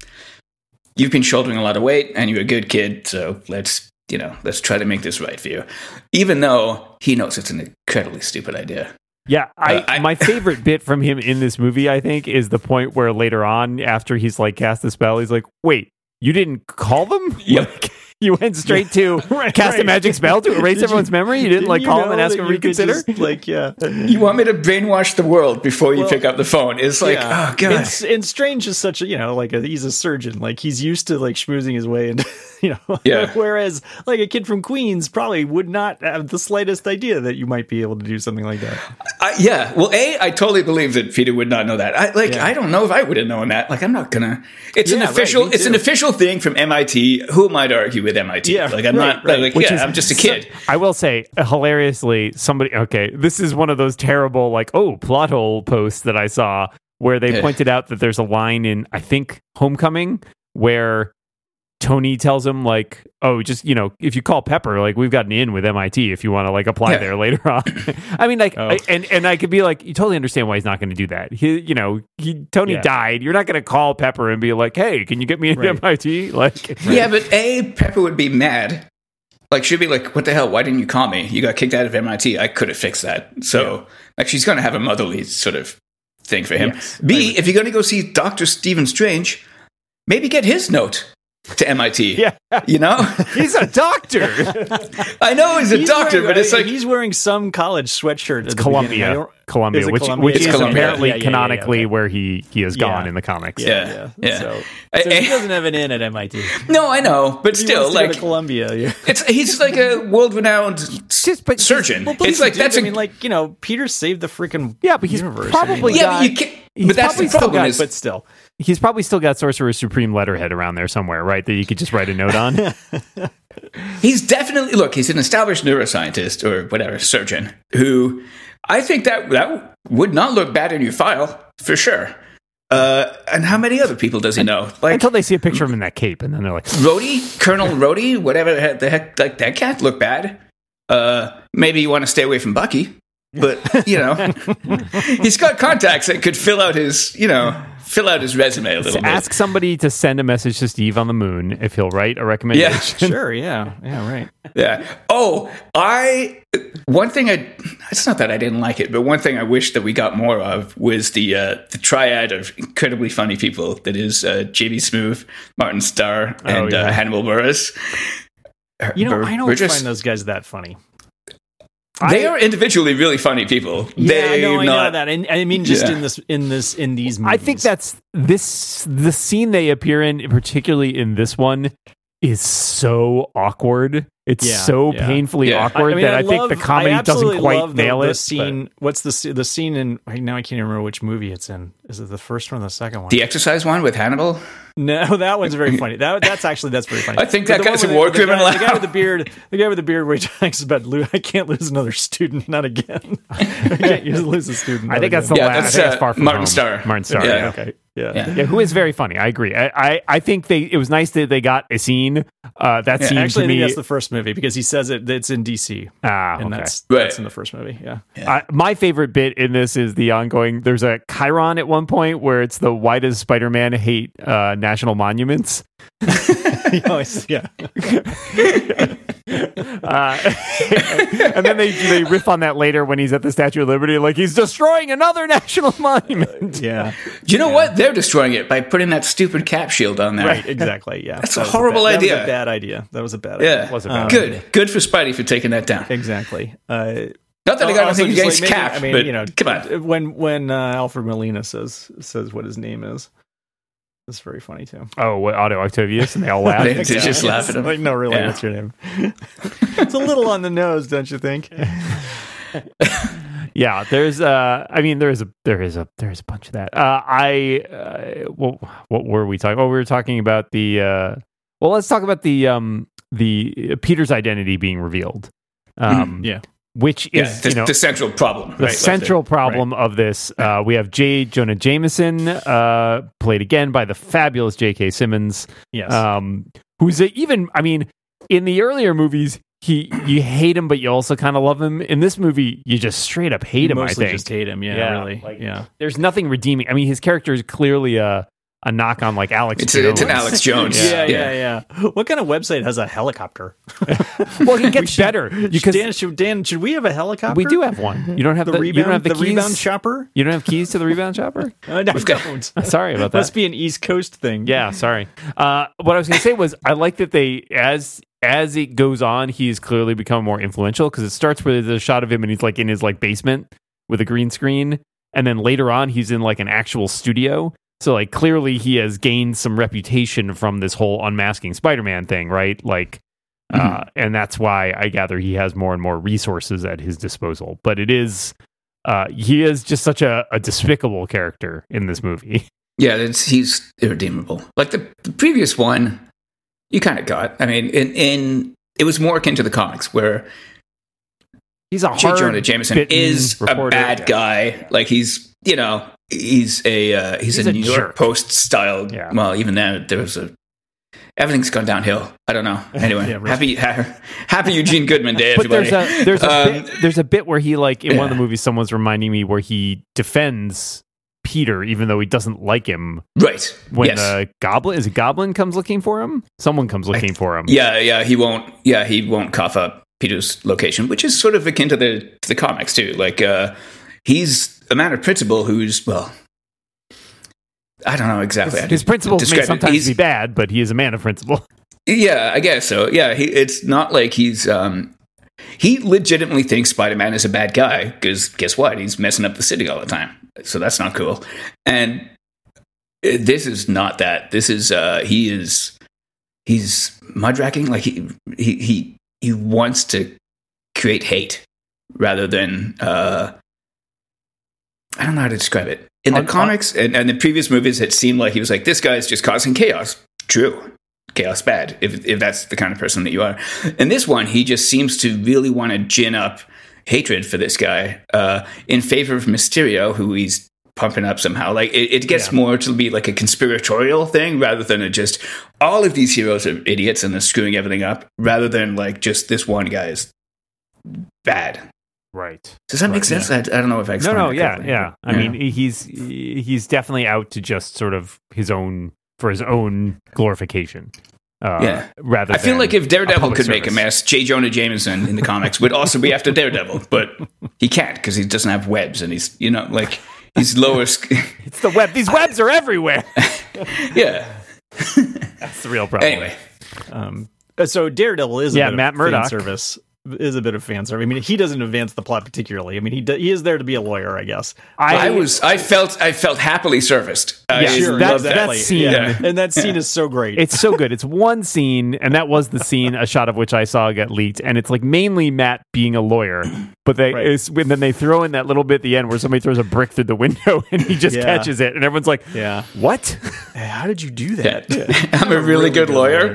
Speaker 3: you've been shouldering a lot of weight and you're a good kid. So let's try to make this right for you. Even though he knows it's an incredibly stupid idea.
Speaker 1: Yeah, my favorite bit from him in this movie, I think, is the point where later on, after he's cast the spell, he's like, "Wait, you didn't call them?
Speaker 3: Yep.
Speaker 1: You went straight to cast a magic spell to erase everyone's memory? You didn't call them and ask them to reconsider?
Speaker 3: You want me to brainwash the world before you pick up the phone? It's like, oh, God.
Speaker 2: And Strange is such a, he's a surgeon. He's used to, schmoozing his way into, whereas, a kid from Queens probably would not have the slightest idea that you might be able to do something like that.
Speaker 3: Well, I totally believe that Peter would not know that. I don't know if I would have known that. I'm not gonna... It's an official thing from MIT. Who am I to argue with MIT?
Speaker 2: Yeah,
Speaker 3: I'm just a kid.
Speaker 1: So, I will say, hilariously, this is one of those terrible, plot hole posts that I saw where they pointed out that there's a line in, I think, Homecoming, where Tony tells him, just, if you call Pepper, we've got an in with MIT if you want to, apply there later on. I mean, and I could be like, you totally understand why he's not going to do that. Tony died. You're not going to call Pepper and be like, hey, can you get me into MIT?
Speaker 3: Yeah, but Pepper would be mad. She'd be like, what the hell? Why didn't you call me? You got kicked out of MIT. I could have fixed that. So, she's going to have a motherly sort of thing for him. Yes, B, if you're going to go see Dr. Stephen Strange, maybe get his note to MIT.
Speaker 1: Yeah. He's a doctor.
Speaker 3: I know he's a doctor, but it's
Speaker 2: he's wearing some college sweatshirt.
Speaker 1: It's Columbia, which is apparently canonically where he has gone in the comics.
Speaker 2: Yeah. So he doesn't have an in at MIT.
Speaker 3: No, I know, but still,
Speaker 2: go to Columbia. Yeah.
Speaker 3: He's like a world-renowned surgeon.
Speaker 2: Peter saved the freaking
Speaker 1: but he's
Speaker 2: universe.
Speaker 1: Probably
Speaker 3: but that's the problem.
Speaker 2: But still.
Speaker 1: He's probably still got Sorcerer Supreme letterhead around there somewhere, right? That you could just write a note on.
Speaker 3: He's definitely, he's an established neuroscientist or whatever, surgeon, who I think that would not look bad in your file, for sure. And how many other people does he know?
Speaker 1: Until they see a picture of him in that cape, and then they're like...
Speaker 3: Colonel Rhodey, whatever the heck, that can't look bad. Maybe you want to stay away from Bucky. but he's got contacts that could fill out his resume a little bit.
Speaker 1: Ask somebody to send a message to Steve on the moon if he'll write a recommendation.
Speaker 2: Yeah, sure. Yeah, right.
Speaker 3: Yeah. Oh, it's not that I didn't like it, but one thing I wish that we got more of was the triad of incredibly funny people that is J.B. Smoove, Martin Starr, and Hannibal Buress.
Speaker 2: I don't find those guys that funny.
Speaker 3: They are individually really funny people.
Speaker 2: Yeah, I know that. And I mean, just in these movies.
Speaker 1: I think that's the scene they appear in, particularly in this one, is so awkward. It's so painfully awkward that I think the comedy doesn't quite nail it.
Speaker 2: Scene, what's the scene in? Now I can't even remember which movie it's in. Is it the first one or the second one?
Speaker 3: The Exercise one with Hannibal?
Speaker 2: No, that one's very funny. That's very funny.
Speaker 3: I think that guy's a war criminal.
Speaker 2: The guy with the beard, where he talks about, I can't lose another student, not again. I can't lose a student.
Speaker 1: I think that's the last. That's Far From
Speaker 3: Martin
Speaker 1: Home.
Speaker 3: Starr.
Speaker 1: Martin Starr.
Speaker 2: Yeah. Okay. Yeah,
Speaker 1: who is very funny. I agree. I think it was nice that they got a scene. That scene
Speaker 2: actually,
Speaker 1: to me,
Speaker 2: I think that's the first movie because he says it's in DC. And that's in the first movie. Yeah.
Speaker 1: My favorite bit in this is the ongoing. There's a chyron at one point where it's the why does Spider-Man hate national monuments?
Speaker 2: Yeah.
Speaker 1: And then they riff on that later when he's at the Statue of Liberty, like he's destroying another national monument.
Speaker 2: Yeah.
Speaker 3: You know what? They're destroying it by putting that stupid cap shield on there.
Speaker 2: Right, exactly. Yeah.
Speaker 3: That's a horrible idea.
Speaker 2: That was a bad idea.
Speaker 3: Yeah.
Speaker 1: Was a bad idea.
Speaker 3: Good for Spidey for taking that down.
Speaker 2: Exactly.
Speaker 3: Not that I got anything against Cap, but come on.
Speaker 2: When Alfred Molina says what his name is, it's very funny too.
Speaker 1: Oh, what, Otto Octavius, and they all laugh.
Speaker 3: They just laugh at him.
Speaker 2: Like, no, really, what's your name? It's a little on the nose, don't you think?
Speaker 1: Yeah, there's a bunch of that. What were we talking? Oh, we were talking about the. Let's talk about the Peter's identity being revealed. Which is
Speaker 3: the central problem.
Speaker 1: The central problem of this. We have J. Jonah Jameson, played again by the fabulous J.K. Simmons.
Speaker 2: Yes.
Speaker 1: Who's in the earlier movies, you hate him, but you also kind of love him. In this movie, you just straight up hate him. I think
Speaker 2: just hate him. Yeah, really.
Speaker 1: There's nothing redeeming. I mean, his character is clearly a knock on like Alex Jones.
Speaker 3: It's an Alex Jones.
Speaker 2: Yeah. What kind of website has a helicopter?
Speaker 1: Well, it gets better.
Speaker 2: Because Dan, should we have a helicopter?
Speaker 1: We do have one. You don't have the
Speaker 2: rebound.
Speaker 1: You don't have the keys?
Speaker 2: Rebound chopper.
Speaker 1: You don't have keys to the rebound chopper.
Speaker 2: I don't.
Speaker 1: Sorry about that.
Speaker 2: Must be an East Coast thing.
Speaker 1: Yeah. Sorry. What I was going to say was I like that they as it goes on, he's clearly become more influential because it starts with a shot of him and he's like in his like basement with a green screen, and then later on he's in like an actual studio. So, like, clearly he has gained some reputation from this whole unmasking Spider-Man thing, right? Like, and that's why I gather he has more and more resources at his disposal. But he is just such a despicable character in this movie.
Speaker 3: Yeah, he's irredeemable. Like the previous one, you kind of got. I mean, it was more akin to the comics where
Speaker 1: he's a
Speaker 3: J. Jonah Jameson is reporter, a bad guy. Like he's a New York Post style. Yeah. Well, even then everything's gone downhill. I don't know. Anyway, happy Eugene Goodman Day, everybody.
Speaker 1: But there's a bit where he like in one of the movies, someone's reminding me where he defends Peter even though he doesn't like him.
Speaker 3: Right.
Speaker 1: When the Goblin comes looking for him? Someone comes looking for him.
Speaker 3: Yeah, he won't cough up Peter's location, which is sort of akin to the comics too. Like he's a man of principle who's, well, I don't know exactly.
Speaker 1: His principles may sometimes be bad, but he is a man of principle.
Speaker 3: Yeah, I guess so. Yeah, it's not like he's... he legitimately thinks Spider-Man is a bad guy, because guess what? He's messing up the city all the time. So that's not cool. And this is not that. This is... he's mud-racking. Like, he wants to create hate rather than... I don't know how to describe it. In the comics and the previous movies, it seemed like he was like, this guy's just causing chaos. True. Chaos bad, if that's the kind of person that you are. In this one, he just seems to really want to gin up hatred for this guy in favor of Mysterio, who he's pumping up somehow. Like it gets more to be like a conspiratorial thing rather than just all of these heroes are idiots and they're screwing everything up, rather than like just this one guy is bad.
Speaker 1: Right.
Speaker 3: Does that make sense?
Speaker 2: Yeah.
Speaker 3: I don't know if I explained
Speaker 1: No,
Speaker 3: that
Speaker 1: yeah,
Speaker 3: correctly.
Speaker 1: yeah. I mean, he's definitely out to just sort of his own glorification. Rather,
Speaker 3: I feel like if Daredevil could
Speaker 1: service.
Speaker 3: make a mess, J. Jonah Jameson in the comics would also be after Daredevil, but he can't because he doesn't have webs, and he's he's lower.
Speaker 1: It's the web. These webs are everywhere.
Speaker 3: Yeah,
Speaker 1: that's the real problem.
Speaker 3: Anyway,
Speaker 2: so Daredevil is a bit
Speaker 1: Matt
Speaker 2: of
Speaker 1: Murdock
Speaker 2: fan service. Is a bit of fan service. I mean, he doesn't advance the plot particularly. I mean, he is there to be a lawyer, I guess.
Speaker 3: I felt happily serviced.
Speaker 1: That scene,
Speaker 2: and that scene is so great.
Speaker 1: It's so good. It's one scene, and that was the scene, a shot of which I saw get leaked, and it's like mainly Matt being a lawyer, but and then they throw in that little bit at the end where somebody throws a brick through the window and he just catches it, and everyone's like, what?
Speaker 2: How did you do that?
Speaker 3: I'm a really good lawyer.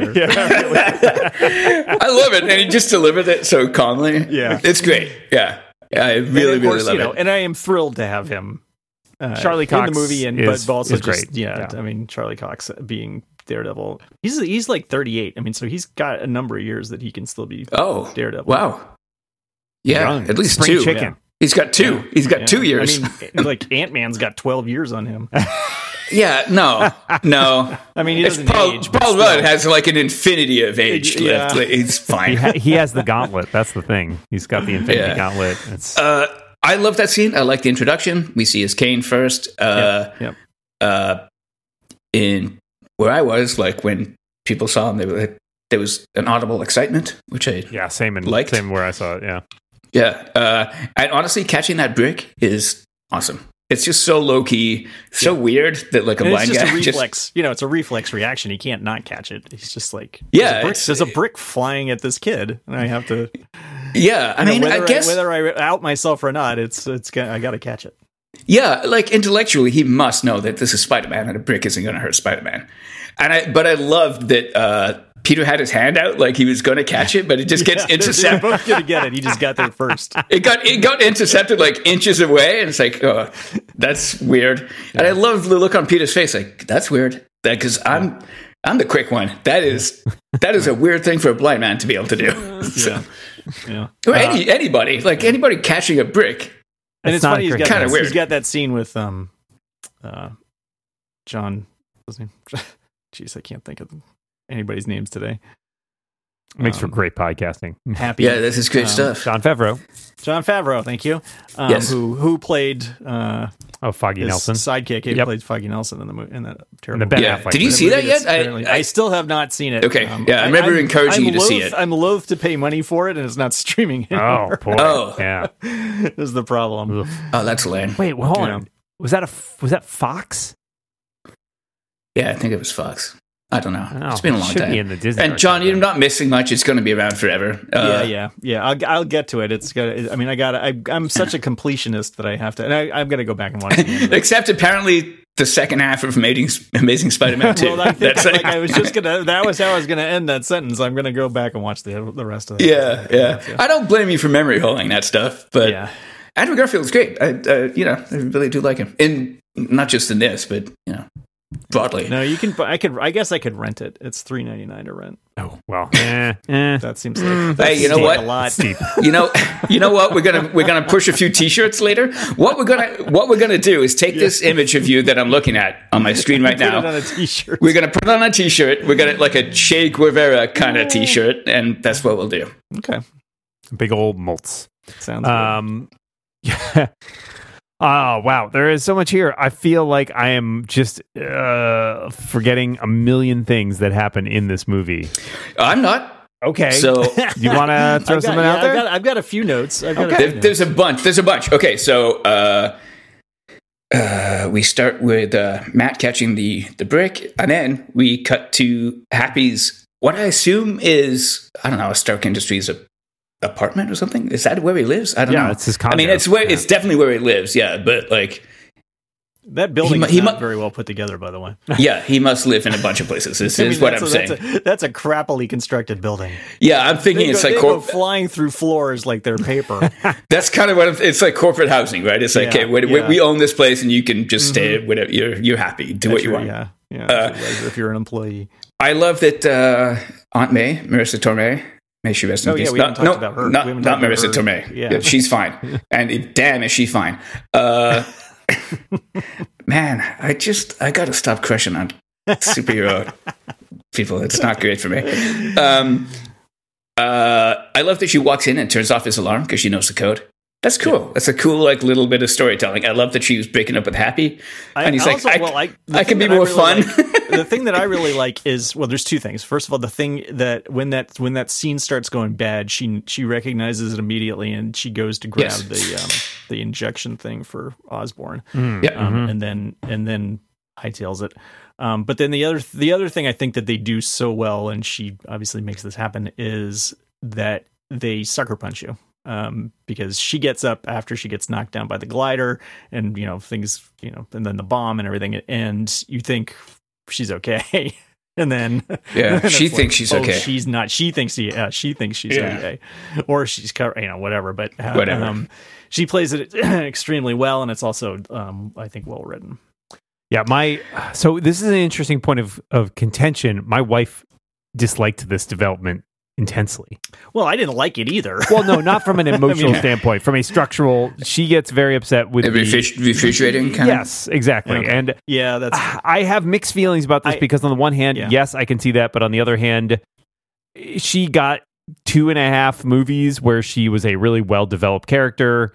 Speaker 3: I love it, and he just delivered it so calmly.
Speaker 2: Yeah,
Speaker 3: it's great. Yeah, I really love it.
Speaker 2: And I am thrilled to have him,
Speaker 1: Charlie Cox,
Speaker 2: in the movie, but also
Speaker 1: great.
Speaker 2: I mean, Charlie Cox being Daredevil, he's like 38. I mean, so he's got a number of years that he can still be Daredevil.
Speaker 3: Wow. Yeah,
Speaker 1: young.
Speaker 3: at least
Speaker 1: Spring
Speaker 3: 2.
Speaker 1: Chicken.
Speaker 3: Yeah. He's got 2. Yeah. He's got 2 years.
Speaker 2: I mean, like Ant-Man's got 12 years on him.
Speaker 3: Yeah, no.
Speaker 2: I mean, he doesn't age.
Speaker 3: Paul Rudd has like an infinity of age left. He's fine.
Speaker 1: He has the gauntlet. That's the thing. He's got the infinity gauntlet.
Speaker 3: I love that scene. I like the introduction. We see his cane first. In where I was, like when people saw him, there was an audible excitement, which I
Speaker 1: same where I saw it.
Speaker 3: And honestly, catching that brick is awesome. It's just so low key, so weird that like a blind guy.
Speaker 2: It's just a reflex. It's a reflex reaction. He can't not catch it. He's just like, there's a brick flying at this kid, and I have to.
Speaker 3: Yeah, I mean, I guess
Speaker 2: whether I out myself or not, I got to catch it.
Speaker 3: Yeah, like intellectually, he must know that this is Spider-Man and a brick isn't going to hurt Spider-Man. But I loved that Peter had his hand out like he was going to catch it, but it just gets intercepted.
Speaker 2: They're both going to get it. He just got there first.
Speaker 3: It got intercepted like inches away, and it's like, oh, that's weird. Yeah. And I love the look on Peter's face, like that's weird. Because I'm the quick one. That is a weird thing for a blind man to be able to do. Or anybody catching a brick.
Speaker 2: And it's funny, he's
Speaker 3: got
Speaker 2: that scene with John. What's his name? Jeez, I can't think of anybody's names today.
Speaker 1: Makes for great podcasting.
Speaker 2: Happy.
Speaker 3: Yeah, this is great stuff.
Speaker 1: Jon Favreau,
Speaker 2: thank you.
Speaker 3: Yes.
Speaker 2: Who played
Speaker 1: Foggy Nelson
Speaker 2: sidekick? He played Foggy Nelson in that terrible.
Speaker 1: Ben Affleck.
Speaker 3: Did you see that yet?
Speaker 2: I still have not seen it.
Speaker 3: Okay, I remember encouraging you to see it.
Speaker 2: I'm loath to pay money for it, and it's not streaming anymore.
Speaker 1: Oh, boy.
Speaker 3: Oh,
Speaker 1: yeah.
Speaker 2: Is the problem?
Speaker 1: Ugh.
Speaker 3: Oh, that's lame.
Speaker 1: Wait, hold on. Was that Fox?
Speaker 3: Yeah, I think it was Fox. I don't know. It's been a long time.
Speaker 1: Be in the Disney
Speaker 3: and John, you're not missing much. It's going to be around forever.
Speaker 2: Yeah. I'll get to it. I'm such a completionist that I have to, and I'm going to go back and watch it.
Speaker 3: Except apparently the second half of Amazing Spider-Man 2.
Speaker 2: Well, I think that was how I was going to end that sentence. I'm going to go back and watch the rest of it.
Speaker 3: Yeah. I don't blame you for memory holding that stuff, but Andrew Garfield's great. I really do like him, and not just in this, but broadly.
Speaker 2: No, you can. I guess I could rent it. It's $3.99 to rent.
Speaker 1: Oh well,
Speaker 2: that seems like.
Speaker 3: Hey, you know what?
Speaker 2: A lot.
Speaker 1: Steep.
Speaker 3: You know what? We're gonna push a few T-shirts later. What we're gonna do is take this image of you that I'm looking at on my screen right now.
Speaker 2: Put it on a T-shirt.
Speaker 3: We're gonna put it on a T-shirt. We're gonna like a Che Guevara kind of T-shirt, and that's what we'll do.
Speaker 2: Okay.
Speaker 1: Big old malts.
Speaker 2: Sounds good.
Speaker 1: Yeah. Oh, wow. There is so much here. I feel like I am just forgetting a million things that happen in this movie.
Speaker 3: I'm not.
Speaker 1: Okay.
Speaker 3: So
Speaker 1: you want to throw something out there?
Speaker 2: I've got a few notes.
Speaker 3: There's a bunch. Okay, so we start with Matt catching the brick, and then we cut to Happy's, what I assume is, I don't know, a Stark Industries apartment or something. Is that where he lives? I don't know.
Speaker 1: Yeah, it's his condo.
Speaker 3: I mean, it's definitely where he lives. Yeah, but like
Speaker 2: that building is not very well put together, by the way.
Speaker 3: Yeah, he must live in a bunch of places. This is what I'm saying.
Speaker 2: That's a crappily constructed building.
Speaker 3: Yeah, I'm thinking they
Speaker 2: go flying through floors like they're paper.
Speaker 3: That's kind of what it's like. Corporate housing, right? It's like, we own this place, and you can just stay. Whatever you're happy. Do what you want.
Speaker 2: Yeah. If you're an employee.
Speaker 3: I love that Aunt May, Marissa Tomei, May she rest in peace.
Speaker 2: We haven't talked about her.
Speaker 3: Not Marissa Tomei. Yeah, she's fine. And damn, is she fine. Man, I got to stop crushing on superhero people. It's not great for me. I love that she walks in and turns off his alarm because she knows the code. That's cool. Yeah. That's a cool, like, little bit of storytelling. I love that she was breaking up with Happy, and he's also, like, I can be more fun.
Speaker 2: The thing that I really like is, well, there's two things. First of all, the thing that when that scene starts going bad, she recognizes it immediately, and she goes to grab the injection thing for Osborn, and then hightails it. But then the other thing I think that they do so well, and she obviously makes this happen, is that they sucker punch you. Because she gets up after she gets knocked down by the glider and, things, and then the bomb and everything. And you think she's okay. And then,
Speaker 3: she thinks she's okay.
Speaker 2: She's not. She thinks she's okay, or she's whatever. But
Speaker 3: whatever.
Speaker 2: She plays it extremely well. And it's also, I think, well written.
Speaker 1: Yeah. So this is an interesting point of contention. My wife disliked this development intensely.
Speaker 2: Well, I didn't like it either.
Speaker 1: Well, no, not from an emotional standpoint. From a structural, she gets very upset with the
Speaker 3: refrigerating kind of?
Speaker 1: Yes, exactly. Okay. And I have mixed feelings about this because on the one hand, yes, I can see that, but on the other hand, she got 2.5 movies where she was a really well-developed character.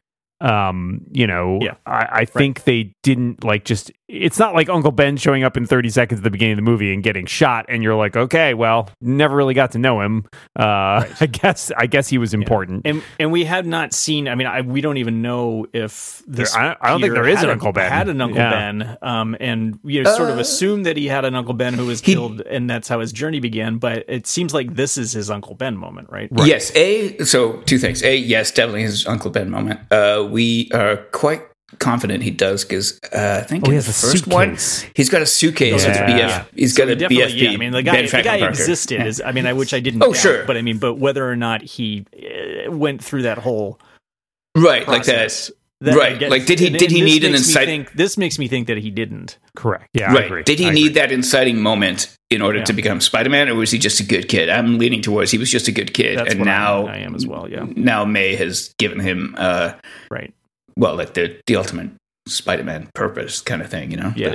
Speaker 1: I think they didn't it's not like Uncle Ben showing up in 30 seconds at the beginning of the movie and getting shot and you're like, okay, well, never really got to know him. I guess he was important.
Speaker 2: And we have not seen, we don't even know if this
Speaker 1: I don't think there is an Uncle Ben.
Speaker 2: Had an Uncle Ben. And we sort of assumed that he had an Uncle Ben who was killed and that's how his journey began, but it seems like this is his Uncle Ben moment, right?
Speaker 3: Yes. So two things. Yes, definitely his Uncle Ben moment. We are quite confident he does because I think in the first one he's got a suitcase. He's got a BFP.
Speaker 2: Yeah. I mean, the guy existed. Which I didn't.
Speaker 3: Sure.
Speaker 2: But whether or not he went through that whole
Speaker 3: process, like that. Did he need an inciting?
Speaker 2: This makes me think that he didn't.
Speaker 1: Correct. Yeah.
Speaker 3: Right.
Speaker 1: I agree.
Speaker 3: Did he need that inciting moment in order to become Spider-Man, or was he just a good kid? I'm leaning towards he was just a good kid,
Speaker 2: That's
Speaker 3: and
Speaker 2: what
Speaker 3: now
Speaker 2: I am as well. Yeah.
Speaker 3: Now May has given him
Speaker 2: right.
Speaker 3: Well, like the ultimate Spider-Man purpose kind of thing,
Speaker 2: Yeah.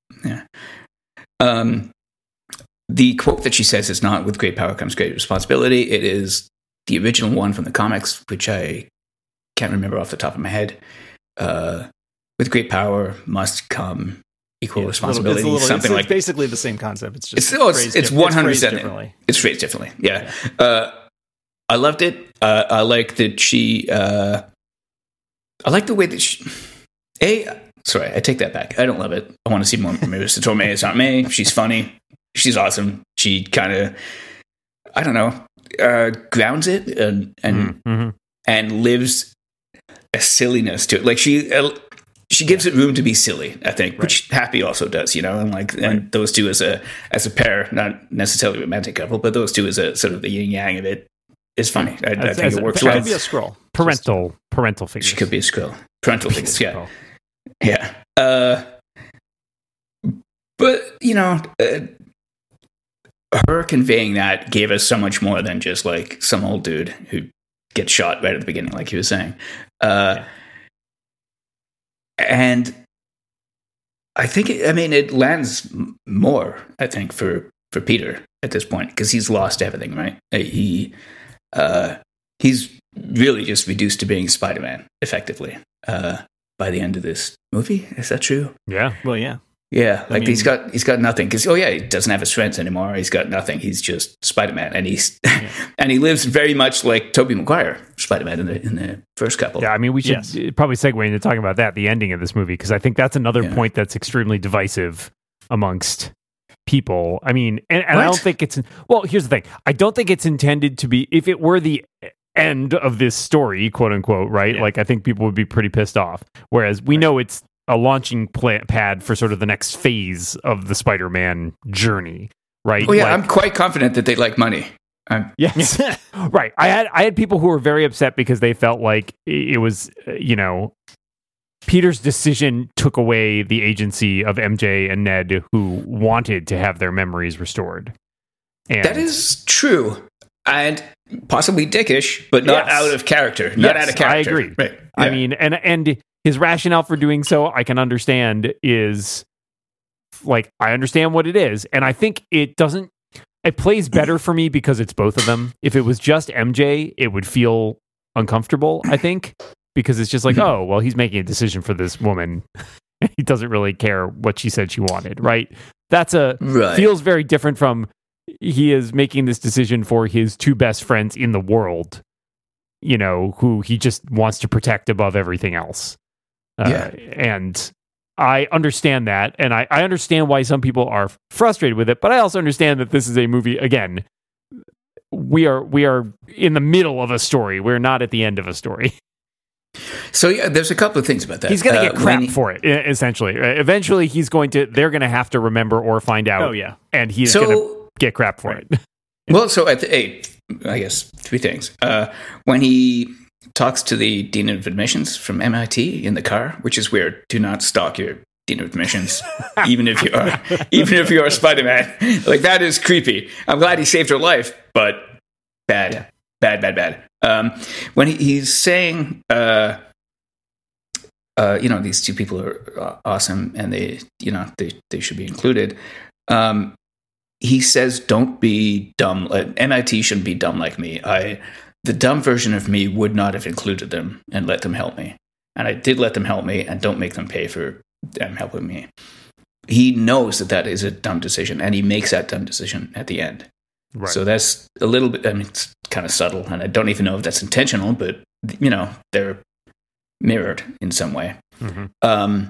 Speaker 3: The quote that she says is not "with great power comes great responsibility." It is the original one from the comics, which I can't remember off the top of my head. With great power must come equal responsibility.
Speaker 2: It's basically the same concept. It's just
Speaker 3: it's 100%. It's phrased differently. Yeah. I loved it. I like that she. I like the way that sorry, I take that back. I don't love it. I want to see more Marissa Tomei as Aunt May. She's funny. She's awesome. She kind of, I don't know, grounds it and lives a silliness to it. Like she gives it room to be silly, I think, which Happy also does, and those two as a pair, not necessarily a romantic couple, but those two as a sort of the yin yang of it. Is funny. I think it works well.
Speaker 2: She could be a Skrull.
Speaker 1: Parental figures.
Speaker 3: She could be a Skrull. Parental figures, yeah. Yeah. But, her conveying that gave us so much more than just like some old dude who gets shot right at the beginning, like he was saying. And I think, it lands more, I think, for Peter at this point, because he's lost everything, right? He's really just reduced to being Spider-Man, effectively, by the end of this movie. Is that true?
Speaker 1: Yeah.
Speaker 2: Well, yeah.
Speaker 3: Yeah, he's got nothing because he doesn't have his friends anymore. He's got nothing. He's just Spider-Man, and and he lives very much like Tobey Maguire Spider-Man in the first couple.
Speaker 1: Yeah, we should probably segue into talking about that, the ending of this movie, because I think that's another point that's extremely divisive amongst people. I don't think it's here's the thing. I don't think it's intended to be. If it were the end of this story, quote unquote, right? Yeah. I think people would be pretty pissed off. Whereas we know it's a launching pad for sort of the next phase of the Spider-Man journey, right?
Speaker 3: Oh yeah, I'm quite confident that they like money.
Speaker 1: Yes, right. I had people who were very upset because they felt like it was, Peter's decision took away the agency of MJ and Ned, who wanted to have their memories restored. And
Speaker 3: that is true. and possibly dickish, but not out of character. Not out of character. I
Speaker 1: agree.
Speaker 3: Right. Yeah.
Speaker 1: I mean, and his rationale for doing so, I can understand, is like, I understand what it is, and I think it plays better for me because it's both of them. If it was just MJ, it would feel uncomfortable, I think, because it's just like, oh, well, he's making a decision for this woman. He doesn't really care what she said she wanted, right? Feels very different from he is making this decision for his two best friends in the world, who he just wants to protect above everything else. And I understand that, and I understand why some people are frustrated with it, but I also understand that this is a movie, again, we are in the middle of a story. We're not at the end of a story.
Speaker 3: So yeah, there's a couple of things about that.
Speaker 1: He's going to get crap for it, essentially. Eventually, they're going to have to remember or find out.
Speaker 2: Oh, yeah.
Speaker 1: And he's going to get crap for it.
Speaker 3: Well, so I guess three things. When he talks to the Dean of Admissions from MIT in the car, which is weird. Do not stalk your Dean of Admissions, even if you are Spider-Man. Like, that is creepy. I'm glad he saved her life, but bad. When he's saying, these two people are awesome and they should be included. He says, don't be dumb. MIT shouldn't be dumb like me. The dumb version of me would not have included them and let them help me. And I did let them help me, and don't make them pay for them helping me. He knows that is a dumb decision, and he makes that dumb decision at the end. Right. So that's a little bit, it's kind of subtle, and I don't even know if that's intentional, but, they're mirrored in some way. Mm-hmm.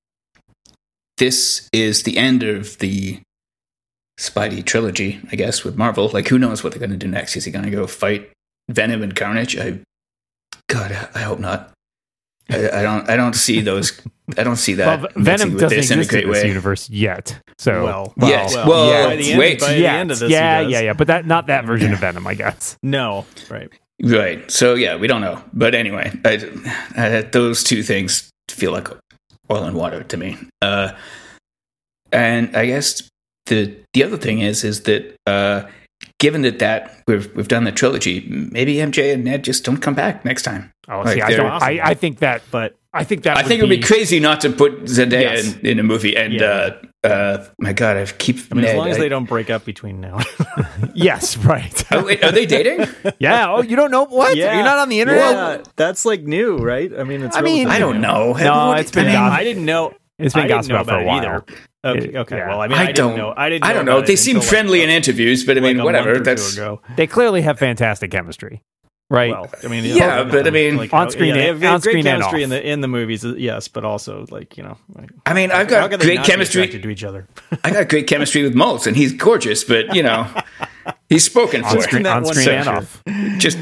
Speaker 3: This is the end of the Spidey trilogy, I guess, with Marvel. Like, who knows what they're going to do next? Is he going to go fight Venom and Carnage? I hope not. I don't see those. I don't see that.
Speaker 1: Well, Venom doesn't exist in this universe yet. So,
Speaker 2: by the end of this,
Speaker 1: yeah. But not that version of Venom, I guess.
Speaker 2: No,
Speaker 3: right. So yeah, we don't know. But anyway, those two things feel like oil and water to me. And I guess the other thing is that given that we've done the trilogy, maybe MJ and Ned just don't come back next time.
Speaker 1: Oh, see, I think that, but I think
Speaker 3: it would be crazy not to put Zendaya in a movie. And my God,
Speaker 2: as long as they don't break up between now.
Speaker 1: Yes, right.
Speaker 3: Oh, wait, are they dating?
Speaker 1: Yeah. Oh, you don't know what?
Speaker 2: Yeah.
Speaker 1: You're not on the internet.
Speaker 2: Yeah, that's like new, right? I mean,
Speaker 3: I don't know.
Speaker 1: No, it's been.
Speaker 2: I didn't know.
Speaker 1: It's been gossip about for a while.
Speaker 2: Either. Okay.
Speaker 3: Yeah.
Speaker 2: Well, I mean, I don't
Speaker 3: know. They seem friendly in interviews, but I mean, whatever.
Speaker 1: They clearly have fantastic chemistry, right?
Speaker 2: Well, I mean,
Speaker 3: but I mean,
Speaker 1: on screen,
Speaker 2: they have great chemistry
Speaker 1: and
Speaker 2: in the movies, yes, but also
Speaker 3: I mean, I've got great chemistry
Speaker 2: to each other.
Speaker 3: I got great chemistry with Maltz, and he's gorgeous, but he's spoken
Speaker 1: on
Speaker 3: for
Speaker 1: screen and off.
Speaker 3: Just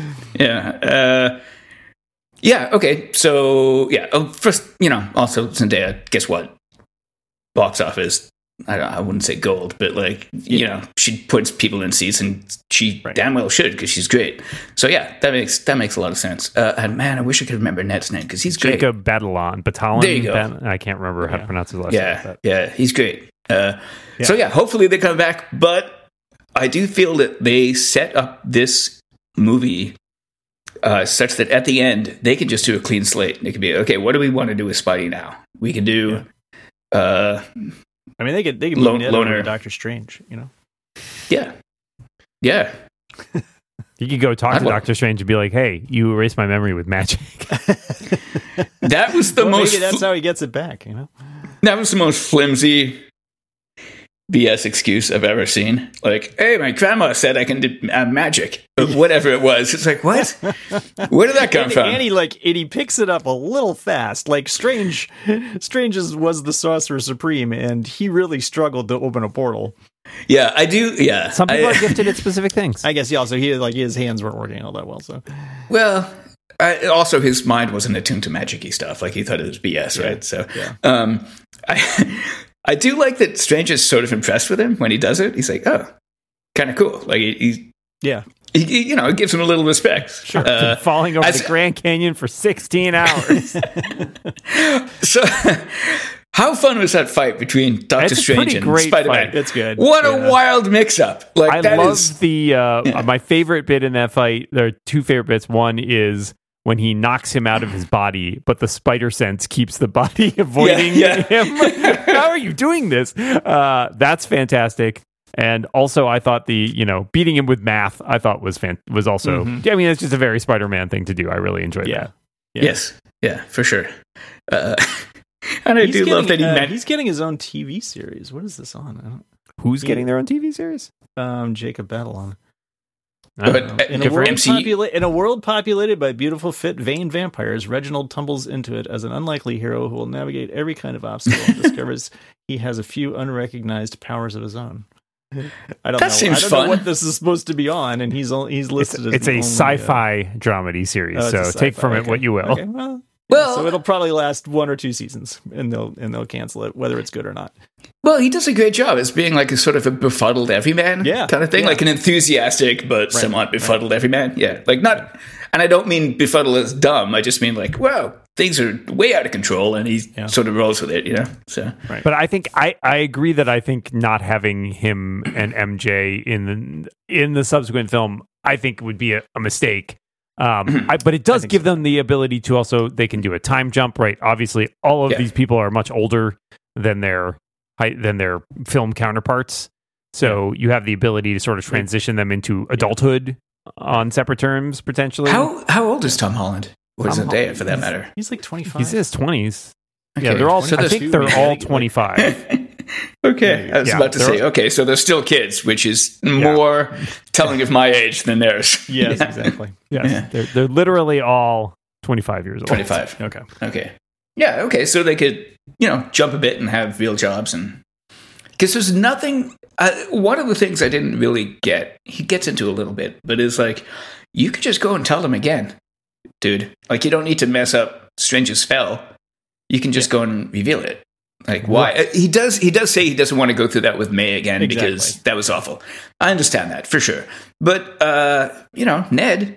Speaker 3: okay. So first, also Zendaya. Guess what? Box office. I wouldn't say gold, but she puts people in seats, and she damn well should, because she's great. So yeah, that makes a lot of sense. And man, I wish I could remember Ned's name, because he's great.
Speaker 1: Jacob Batalon.
Speaker 3: There you go.
Speaker 1: I can't remember how to pronounce his last name.
Speaker 3: Yeah, he's great. So yeah, hopefully they come back. But I do feel that they set up this movie such that at the end they can just do a clean slate. They could be okay. What do we want to do with Spidey now? We can do.
Speaker 2: I mean, they could move it over to Doctor Strange,
Speaker 3: Yeah.
Speaker 1: You could go talk to Doctor Strange and be like, "Hey, you erased my memory with magic."
Speaker 3: That was the most.
Speaker 2: Maybe that's how he gets it back.
Speaker 3: That was the most flimsy BS excuse I've ever seen. Like, hey, my grandma said I can do magic, whatever it was. It's like, what? Where did that come from?
Speaker 2: And he picks it up a little fast. Like, Strange was the Sorcerer Supreme, and he really struggled to open a portal.
Speaker 3: Yeah, I do. Yeah,
Speaker 1: some people are gifted at specific things.
Speaker 2: I guess his hands weren't working all that well. So,
Speaker 3: well, also his mind wasn't attuned to magic-y stuff. Like, he thought it was BS, right? So, I do like that Strange is sort of impressed with him when he does it. He's like, oh, kind of cool. Like, he it gives him a little respect.
Speaker 1: Sure. Falling over the Grand Canyon for 16 hours.
Speaker 3: How fun was that fight between Doctor Strange and Spider-Man?
Speaker 2: It's good.
Speaker 3: What a wild mix-up! Like
Speaker 1: I love my favorite bit in that fight. There are two favorite bits. One is when he knocks him out of his body, but the spider sense keeps the body avoiding him. How are you doing this? That's fantastic. And also, I thought beating him with math, I thought was also. Mm-hmm. I mean, it's just a very Spider-Man thing to do. I really enjoyed that.
Speaker 3: Yeah. Yes, for sure. And I do love that
Speaker 2: he's getting his own TV series. What is this on?
Speaker 1: Who's getting their own TV series?
Speaker 2: Jacob Batalon.
Speaker 3: In
Speaker 2: a world populated by beautiful, fit, vain vampires, Reginald tumbles into it as an unlikely hero who will navigate every kind of obstacle and discovers he has a few unrecognized powers of his own. I don't know what this is supposed to be on, and he's listed as
Speaker 1: it's a sci-fi dramedy series, so take from it what you will.
Speaker 2: Okay, well, so it'll probably last 1 or 2 seasons, and they'll cancel it, whether it's good or not.
Speaker 3: Well, he does a great job as being like a sort of a befuddled everyman kind of thing, like an enthusiastic but somewhat befuddled everyman. Yeah, like not, and I don't mean befuddled as dumb. I just mean like, wow, things are way out of control, and he sort of rolls with it, So,
Speaker 1: but I think I agree that I think not having him and MJ in the subsequent film, I think would be a mistake. But it does give them the ability to also, they can do a time jump, right? Obviously, all of these people are much older than their film counterparts. So you have the ability to sort of transition them into adulthood on separate terms, potentially.
Speaker 3: How old is Tom Holland? Or Zendaya, for that matter?
Speaker 2: He's like 25.
Speaker 1: He's in his 20s.
Speaker 3: Okay.
Speaker 1: Yeah, they're all. I think they're all 25.
Speaker 3: Okay, I was about to say. Okay, so they're still kids, which is more telling of my age than theirs.
Speaker 2: Yes, exactly.
Speaker 1: Yes, they're literally all 25 years old.
Speaker 3: 25.
Speaker 2: Okay.
Speaker 3: Yeah. Okay, so they could jump a bit and have real jobs, and because there's nothing. One of the things I didn't really get, he gets into a little bit, but is like, you could just go and tell them again, dude. Like, you don't need to mess up Strange's spell. You can just go and reveal it. Like, why? He does say he doesn't want to go through that with May again because that was awful. I understand that for sure. But Ned,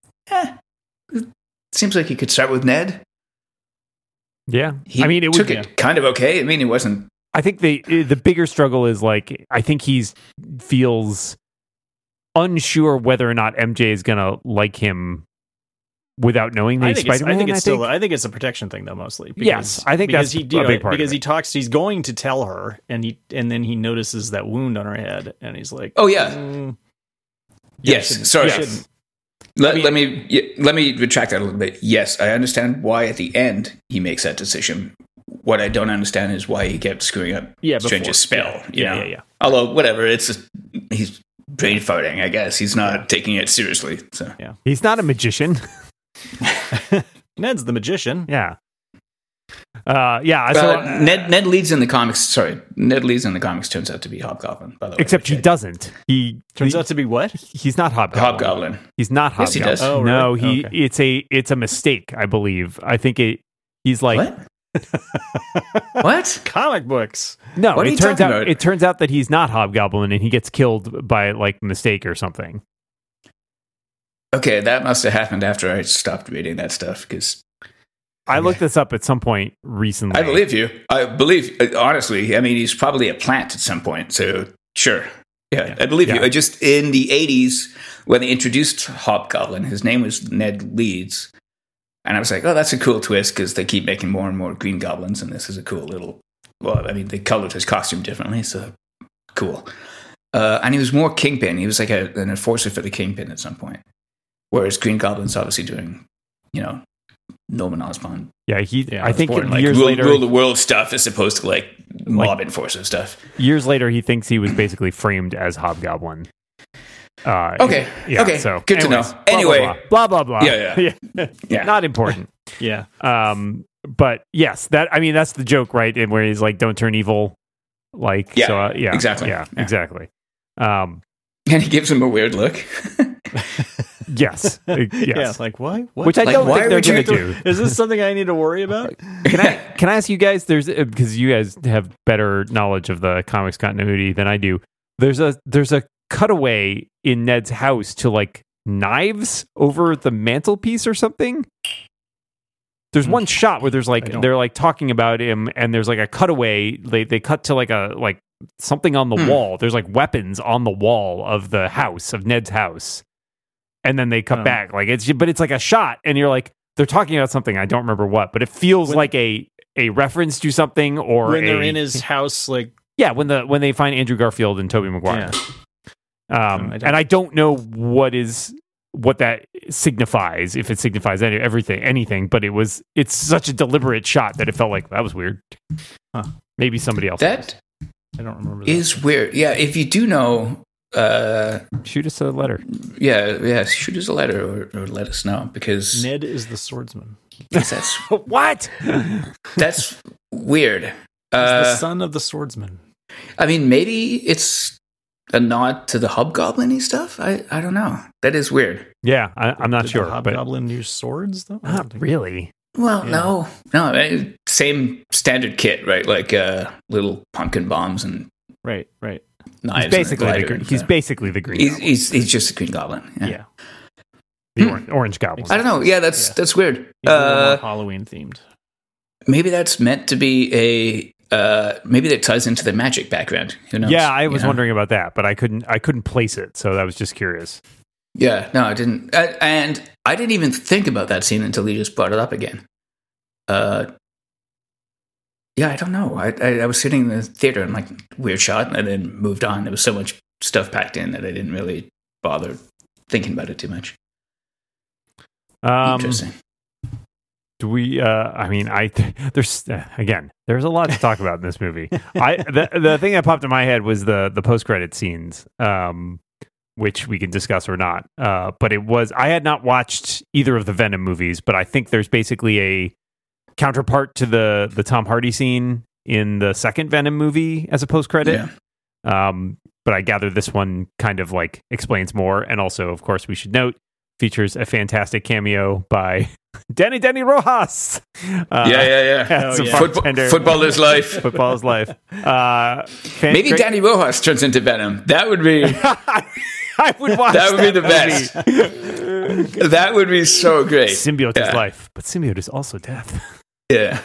Speaker 3: seems like he could start with Ned.
Speaker 1: Yeah,
Speaker 3: it took it kind of okay. I mean, it wasn't.
Speaker 1: I think the bigger struggle is like, I think feels unsure whether or not MJ is gonna like him without knowing that he's Spider-Man.
Speaker 2: I think it's a protection thing though, mostly.
Speaker 1: Yes, I think that's a big part.
Speaker 2: Because he talks, he's going to tell her, and then he notices that wound on her head, and he's like,
Speaker 3: "Oh yeah, yes." Sorry, let me retract that a little bit. Yes, I understand why at the end he makes that decision. What I don't understand is why he kept screwing up Strange's spell. Yeah. Although whatever, he's brain farting. I guess he's not taking it seriously. So
Speaker 1: he's not a magician.
Speaker 2: Ned's the magician.
Speaker 1: Yeah.
Speaker 3: Ned leads in the comics. Sorry, Ned leads in the comics. Turns out to be Hobgoblin. By the way,
Speaker 1: except he doesn't. He
Speaker 2: turns out to be what?
Speaker 1: He's not Hobgoblin. He's not Hobgoblin.
Speaker 3: Yes, he does.
Speaker 1: Oh, no, really? It's a mistake. I believe. I think he's like
Speaker 3: what? What?
Speaker 2: Comic books.
Speaker 1: No, it turns out that he's not Hobgoblin, and he gets killed by like mistake or something.
Speaker 3: Okay, that must have happened after I stopped reading that stuff, because
Speaker 1: I looked this up at some point recently.
Speaker 3: I believe you. I believe, honestly, I mean, he's probably a plant at some point, so sure. Yeah, I believe you. Just in the 80s, when they introduced Hobgoblin, his name was Ned Leeds, and I was like, oh, that's a cool twist, because they keep making more and more Green Goblins, and this is a cool little, well, I mean, they colored his costume differently, so cool. And he was more Kingpin. He was like an enforcer for the Kingpin at some point. Whereas Green Goblin's obviously doing, Norman Osborn.
Speaker 1: Yeah, I think
Speaker 3: like,
Speaker 1: years later,
Speaker 3: rule the world stuff as opposed to like mob enforcer stuff.
Speaker 1: Years later, he thinks he was basically framed as Hobgoblin.
Speaker 3: Okay. So good to know.
Speaker 1: Blah blah blah.
Speaker 3: Yeah.
Speaker 1: Not important.
Speaker 2: Yeah.
Speaker 1: But yes, that's the joke, right? And where he's like, "Don't turn evil." Like,
Speaker 3: exactly.
Speaker 1: Yeah, exactly.
Speaker 3: And he gives him a weird look.
Speaker 1: Yes.
Speaker 2: Yeah, like why? What?
Speaker 1: Which I don't think they're going to do.
Speaker 2: Is this something I need to worry about?
Speaker 1: Can I ask you guys? Because you guys have better knowledge of the comics continuity than I do. There's a cutaway in Ned's house to like knives over the mantelpiece or something. There's one shot where there's like they're like talking about him, and there's like a cutaway. They cut to like something on the wall. There's like weapons on the wall of the house of Ned's house, and then they cut back. Like it's like a shot, and you're like they're talking about something. I don't remember what, but it feels like a reference to something, or
Speaker 2: when they're in his house, like
Speaker 1: when they find Andrew Garfield and Tobey Maguire. And I don't know what that signifies, if it signifies anything, but it's such a deliberate shot that it felt like that was weird. Maybe somebody else.
Speaker 3: That
Speaker 2: I don't remember. That
Speaker 3: is weird. Yeah, if you do know,
Speaker 1: shoot us a letter.
Speaker 3: Yeah, shoot us a letter or let us know, because
Speaker 2: Ned is the swordsman.
Speaker 3: That's
Speaker 1: what?
Speaker 3: That's weird.
Speaker 2: He's the son of the swordsman.
Speaker 3: I mean, maybe it's a nod to the Hobgoblin-y stuff. I don't know. That is weird.
Speaker 1: Yeah, I'm not sure.
Speaker 2: The Hobgoblin use swords, though?
Speaker 1: Not really.
Speaker 3: Well, no. Same standard kit, right? Like little pumpkin bombs and
Speaker 2: right.
Speaker 3: Knives.
Speaker 1: He's basically the Green Goblin.
Speaker 3: He's just a Green Goblin. Yeah.
Speaker 1: The orange Goblin.
Speaker 3: I don't know. Yeah, that's weird.
Speaker 2: He's a little more Halloween themed.
Speaker 3: Maybe that's meant to be maybe that ties into the magic background. Who knows?
Speaker 1: Yeah, I was wondering about that, but I couldn't place it, so I was just curious.
Speaker 3: Yeah, no, I didn't, and I didn't even think about that scene until you just brought it up again. Yeah, I don't know. I was sitting in the theater and like weird shot, and then moved on. There was so much stuff packed in that I didn't really bother thinking about it too much. Interesting.
Speaker 1: Do we? There's a lot to talk about in this movie. The thing that popped in my head was the post-credit scenes, which we can discuss or not. But I had not watched either of the Venom movies, but I think there's basically a counterpart to the Tom Hardy scene in the second Venom movie as a post-credit. Yeah. But I gather this one kind of like explains more, and also, of course, we should note, features a fantastic cameo by Danny Rojas.
Speaker 3: Football is life.
Speaker 1: Football is life.
Speaker 3: Maybe Danny Rojas turns into Venom. That would be.
Speaker 1: I would watch.
Speaker 3: That would be the best. That would be so great.
Speaker 1: Symbiote is life, but symbiote is also death.
Speaker 3: Yeah.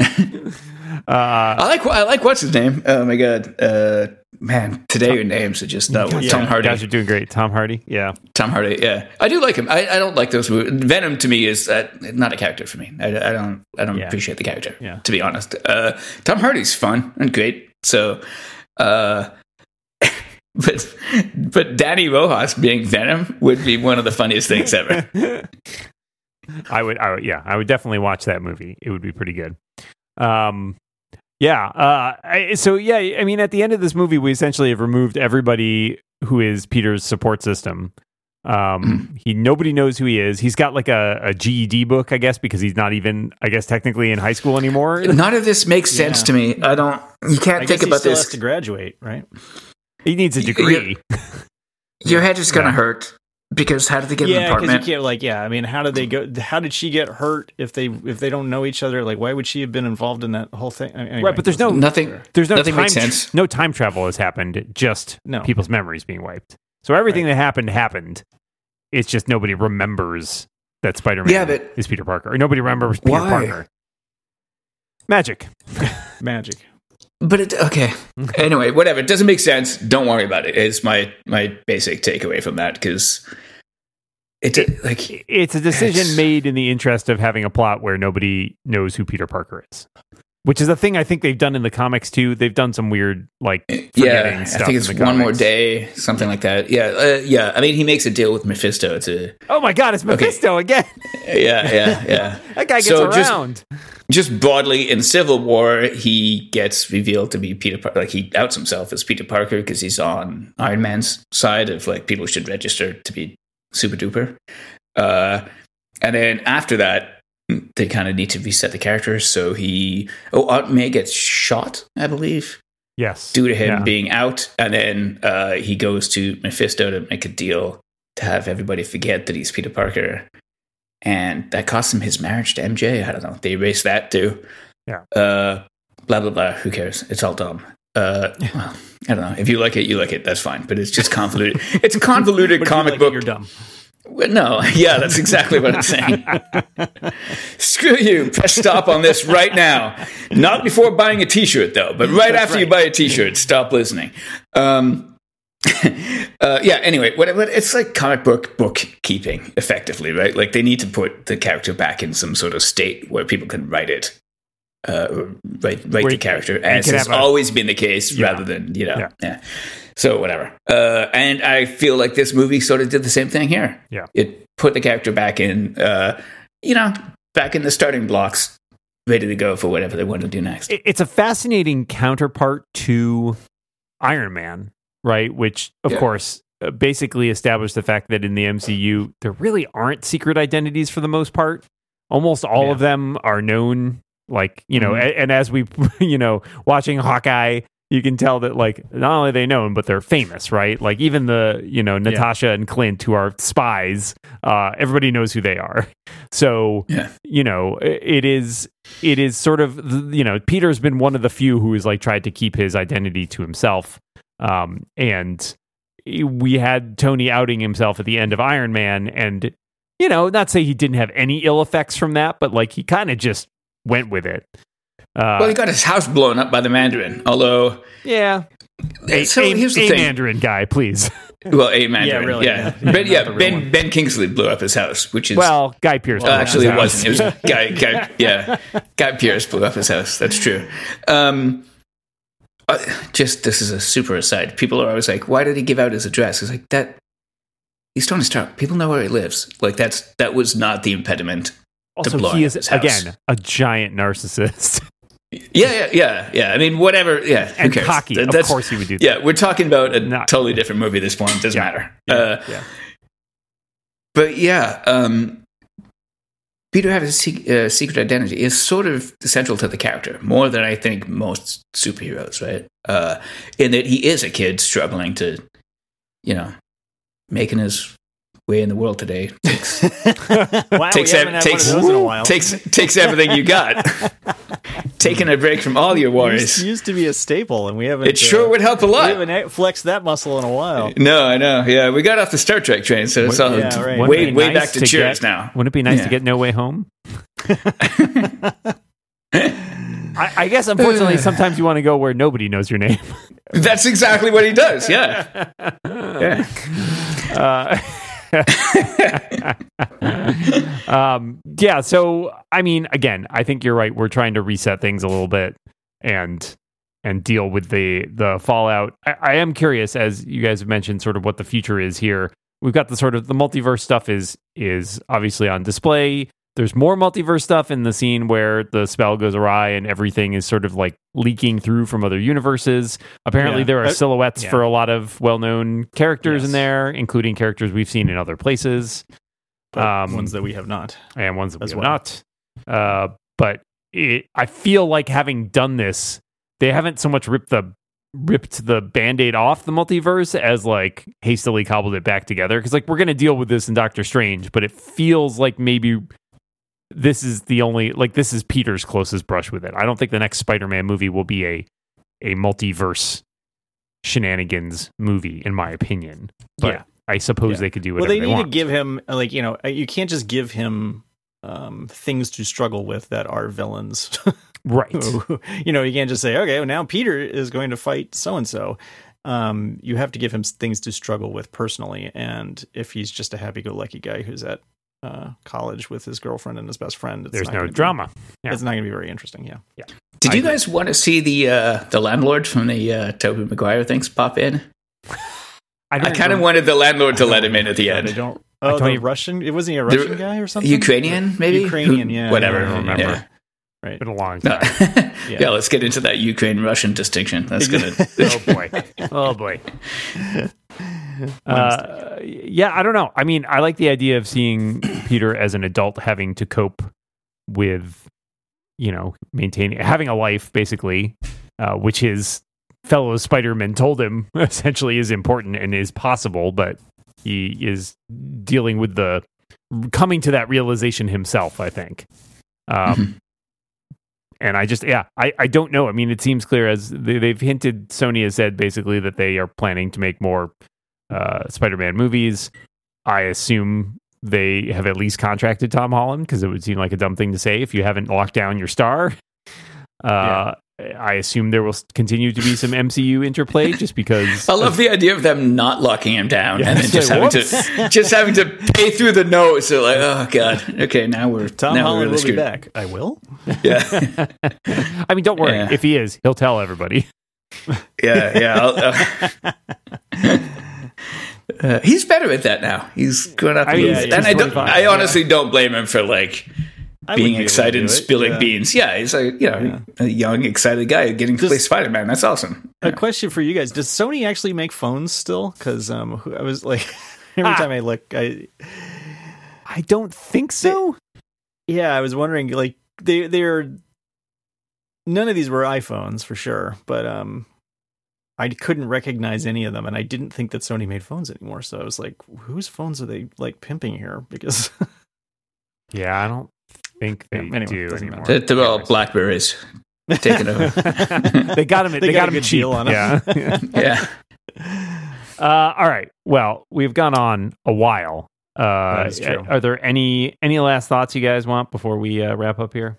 Speaker 3: I like what's his name? Oh my god. Man, today your names are just Tom Hardy.
Speaker 1: You guys are doing great. Tom Hardy, yeah.
Speaker 3: Tom Hardy, yeah. I do like him. I don't like those movies. Venom to me is not a character for me. I don't appreciate the character. Yeah. To be honest, Tom Hardy's fun and great. So, but Danny Rojas being Venom would be one of the funniest things ever.
Speaker 1: I would definitely watch that movie. It would be pretty good. I mean, at the end of this movie, we essentially have removed everybody who is Peter's support system. Nobody knows who he is. He's got like a GED book, I guess, because he's not even, I guess, technically in high school anymore.
Speaker 3: None of this makes sense to me. You can't think about this. He
Speaker 2: has to graduate, right?
Speaker 1: He needs a degree.
Speaker 3: Your head is going to hurt. Because how did they get an apartment?
Speaker 2: You can't, how did they go? How did she get hurt if they don't know each other? Like, why would she have been involved in that whole thing? Anyway,
Speaker 1: right, but there's nothing
Speaker 3: makes sense.
Speaker 1: No time travel has happened. Just people's memories being wiped. So everything that happened. It's just nobody remembers that Spider-Man is Peter Parker, or nobody remembers Peter Parker. Magic.
Speaker 3: But okay. Anyway, whatever. It doesn't make sense. Don't worry about it. It's my basic takeaway from that, because it's
Speaker 1: a decision made in the interest of having a plot where nobody knows who Peter Parker is, which is a thing I think they've done in the comics too. They've done some weird forgetting stuff.
Speaker 3: I think it's One More Day, something like that. Yeah. I mean, he makes a deal with Mephisto.
Speaker 1: Oh my god, it's Mephisto again.
Speaker 3: Yeah.
Speaker 1: That guy gets around.
Speaker 3: Just broadly, in Civil War, he gets revealed to be Peter Parker. Like, he outs himself as Peter Parker because he's on Iron Man's side of, like, people should register to be super duper. And then after that, they kind of need to reset the character. So Aunt May gets shot, I believe.
Speaker 1: Yes.
Speaker 3: Due to him being out. And then he goes to Mephisto to make a deal to have everybody forget that he's Peter Parker. And that cost him his marriage to MJ. I don't know. They erased that too.
Speaker 1: Yeah.
Speaker 3: Blah, blah, blah. Who cares? It's all dumb. Well, I don't know. If you like it, you like it. That's fine. But it's just convoluted. It's a convoluted comic book.
Speaker 2: You're dumb.
Speaker 3: No, yeah, that's exactly what I'm saying. Screw you. Press stop on this right now. Not before buying a T-shirt, though, but right after you buy a T-shirt, stop listening. Anyway, whatever. It's like comic book bookkeeping, effectively, right? Like they need to put the character back in some sort of state where people can write it. Write the character as has always been the case, rather than So whatever. And I feel like this movie sort of did the same thing here.
Speaker 1: Yeah,
Speaker 3: it put the character back in, back in the starting blocks, ready to go for whatever they want to do next.
Speaker 1: It's a fascinating counterpart to Iron Man, right? Which, of course, basically established the fact that in the MCU there really aren't secret identities for the most part. Almost all of them are known. Like, and as we, watching Hawkeye, you can tell that, like, not only are they known, but they're famous, right? Like, even the, Natasha and Clint, who are spies, everybody knows who they are. So, it is sort of, Peter's been one of the few who has, like, tried to keep his identity to himself. And we had Tony outing himself at the end of Iron Man, and, not say he didn't have any ill effects from that, but, like, he kind of just went with it.
Speaker 3: Well, he got his house blown up by the Mandarin, although...
Speaker 1: Yeah.
Speaker 3: Here's the thing.
Speaker 1: Mandarin guy, please.
Speaker 3: Well, a Mandarin,
Speaker 2: really.
Speaker 3: Ben Kingsley blew up his house, which is...
Speaker 1: Well, Guy Pearce.
Speaker 3: Actually, it wasn't. It was Guy Pearce blew up his house. That's true. This is a super aside. People are always like, why did he give out his address? It's like, he's Tony Stark. People know where he lives. Like, that was not the impediment.
Speaker 1: Also, he is, again, a giant narcissist.
Speaker 3: Yeah. I mean, whatever. Yeah,
Speaker 1: and cocky. Of course, he would do that.
Speaker 3: Yeah, we're talking about a totally different movie at this point. It doesn't matter. But Peter having a secret identity is sort of central to the character, more than I think most superheroes, right? In that he is a kid struggling to, making his way in the world today. Takes everything you got. Taking a break from all your worries.
Speaker 2: Used to be a staple, and we haven't.
Speaker 3: It sure would help a lot.
Speaker 2: We haven't flexed that muscle in a while.
Speaker 3: No, I know. Yeah, we got off the Star Trek train, so it's all way back to Cheers now.
Speaker 1: Wouldn't it be nice to get No Way Home? I guess, unfortunately, sometimes you want to go where nobody knows your name.
Speaker 3: That's exactly what he does. Yeah.
Speaker 1: So I mean, again, I think you're right. We're trying to reset things a little bit and deal with the fallout. I am curious, as you guys have mentioned, sort of what the future is here. We've got the multiverse stuff is obviously on display. There's more multiverse stuff in the scene where the spell goes awry and everything is sort of like leaking through from other universes. Apparently, there are silhouettes for a lot of well-known characters in there, including characters we've seen in other places.
Speaker 2: Ones that we have not.
Speaker 1: And ones that we have not. But I feel like having done this, they haven't so much ripped the Band-Aid off the multiverse as like hastily cobbled it back together. Because like we're going to deal with this in Doctor Strange, but it feels like maybe this is this is Peter's closest brush with it. I don't think the next Spider-Man movie will be a multiverse shenanigans movie, in my opinion. But I suppose they could do whatever they want.
Speaker 2: Well, they need to give him, you can't just give him things to struggle with that are villains.
Speaker 1: Right.
Speaker 2: You can't just say, okay, well, now Peter is going to fight so-and-so. You have to give him things to struggle with personally. And if he's just a happy-go-lucky guy who's at college with his girlfriend and his best friend,
Speaker 1: there's no drama.
Speaker 2: It's not going to be very interesting. Yeah.
Speaker 3: Did you guys want to see the landlord from the Tobey Maguire things pop in? I kind of wanted the landlord to let him in at the end.
Speaker 2: The Russian? It wasn't a Russian guy or something?
Speaker 3: Ukrainian, maybe?
Speaker 2: Ukrainian,
Speaker 3: whatever.
Speaker 1: I don't remember.
Speaker 3: Yeah.
Speaker 1: Right. Been a long time.
Speaker 3: Yeah, let's get into that Ukraine-Russian distinction. That's gonna.
Speaker 1: Oh boy. I don't know. I mean, I like the idea of seeing Peter as an adult having to cope with, having a life, basically, which his fellow Spider-Man told him essentially is important and is possible, but he is dealing with coming to that realization himself, I think. And I just, I don't know. I mean, it seems clear as they've hinted, Sony has said basically that they are planning to make more Spider-Man movies. I assume they have at least contracted Tom Holland, because it would seem like a dumb thing to say if you haven't locked down your star. I assume there will continue to be some MCU interplay, just because.
Speaker 3: I love the idea of them not locking him down and then just having to pay through the nose. So like, oh god, okay, now we're
Speaker 2: Tom Holland will be back. I will.
Speaker 3: Yeah.
Speaker 1: I mean, don't worry. Yeah. If he is, he'll tell everybody.
Speaker 3: Yeah. He's better at that now. He's grown up, and I honestly don't blame him for like. Being excited and spilling beans. Yeah, he's a young, excited guy getting to play Spider-Man. That's awesome.
Speaker 2: A question for you guys: does Sony actually make phones still? Because I was like, every time I look, I
Speaker 1: don't think so.
Speaker 2: I was wondering. Like they're none of these were iPhones for sure, but I couldn't recognize any of them, and I didn't think that Sony made phones anymore. So I was like, whose phones are they like pimping here? Because
Speaker 1: I don't think they do anymore.
Speaker 3: They're all Blackberries taking over.
Speaker 1: They got him. They got him a cheap deal on them.
Speaker 3: Yeah.
Speaker 1: All right. Well, we've gone on a while.
Speaker 2: That is true.
Speaker 1: Are there any last thoughts you guys want before we wrap up here?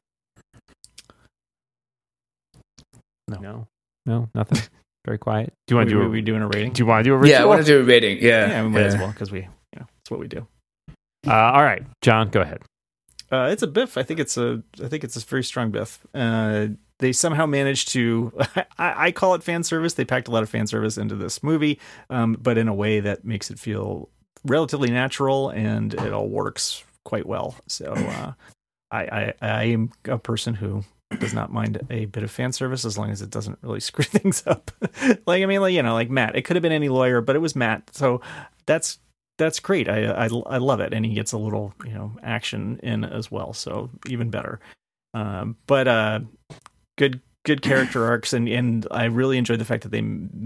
Speaker 1: No, nothing. Very quiet. Do you want to do?
Speaker 2: Are we doing a rating?
Speaker 1: Do you want to do a rating?
Speaker 3: Yeah, I want to do a rating.
Speaker 2: Yeah, we might as well, because that's what we do.
Speaker 1: All right, John, go ahead.
Speaker 2: It's a biff. I think it's a very strong biff. They somehow managed to. I call it fan service. They packed a lot of fan service into this movie, but in a way that makes it feel relatively natural, and it all works quite well. So I am a person who does not mind a bit of fan service as long as it doesn't really screw things up. Like Matt. It could have been any lawyer, but it was Matt. So that's great. I love it, and he gets a little action in as well, so even better. But good character arcs, and I really enjoyed the fact that they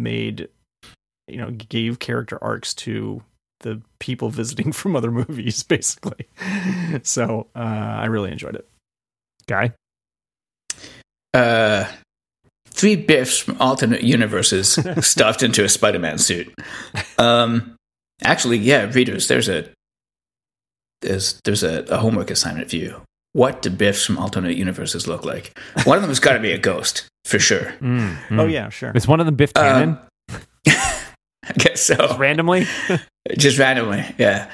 Speaker 2: gave character arcs to the people visiting from other movies, basically. So I really enjoyed it.
Speaker 1: Guy,
Speaker 3: 3 biffs from alternate universes stuffed into a Spider-Man suit. Actually, readers, there's a homework assignment for you. What do biffs from alternate universes look like? One of them has got to be a ghost, for sure.
Speaker 2: Oh, yeah, sure.
Speaker 1: Is one of them Biff Tannen?
Speaker 3: I guess so.
Speaker 1: Just randomly?
Speaker 3: Just randomly, yeah.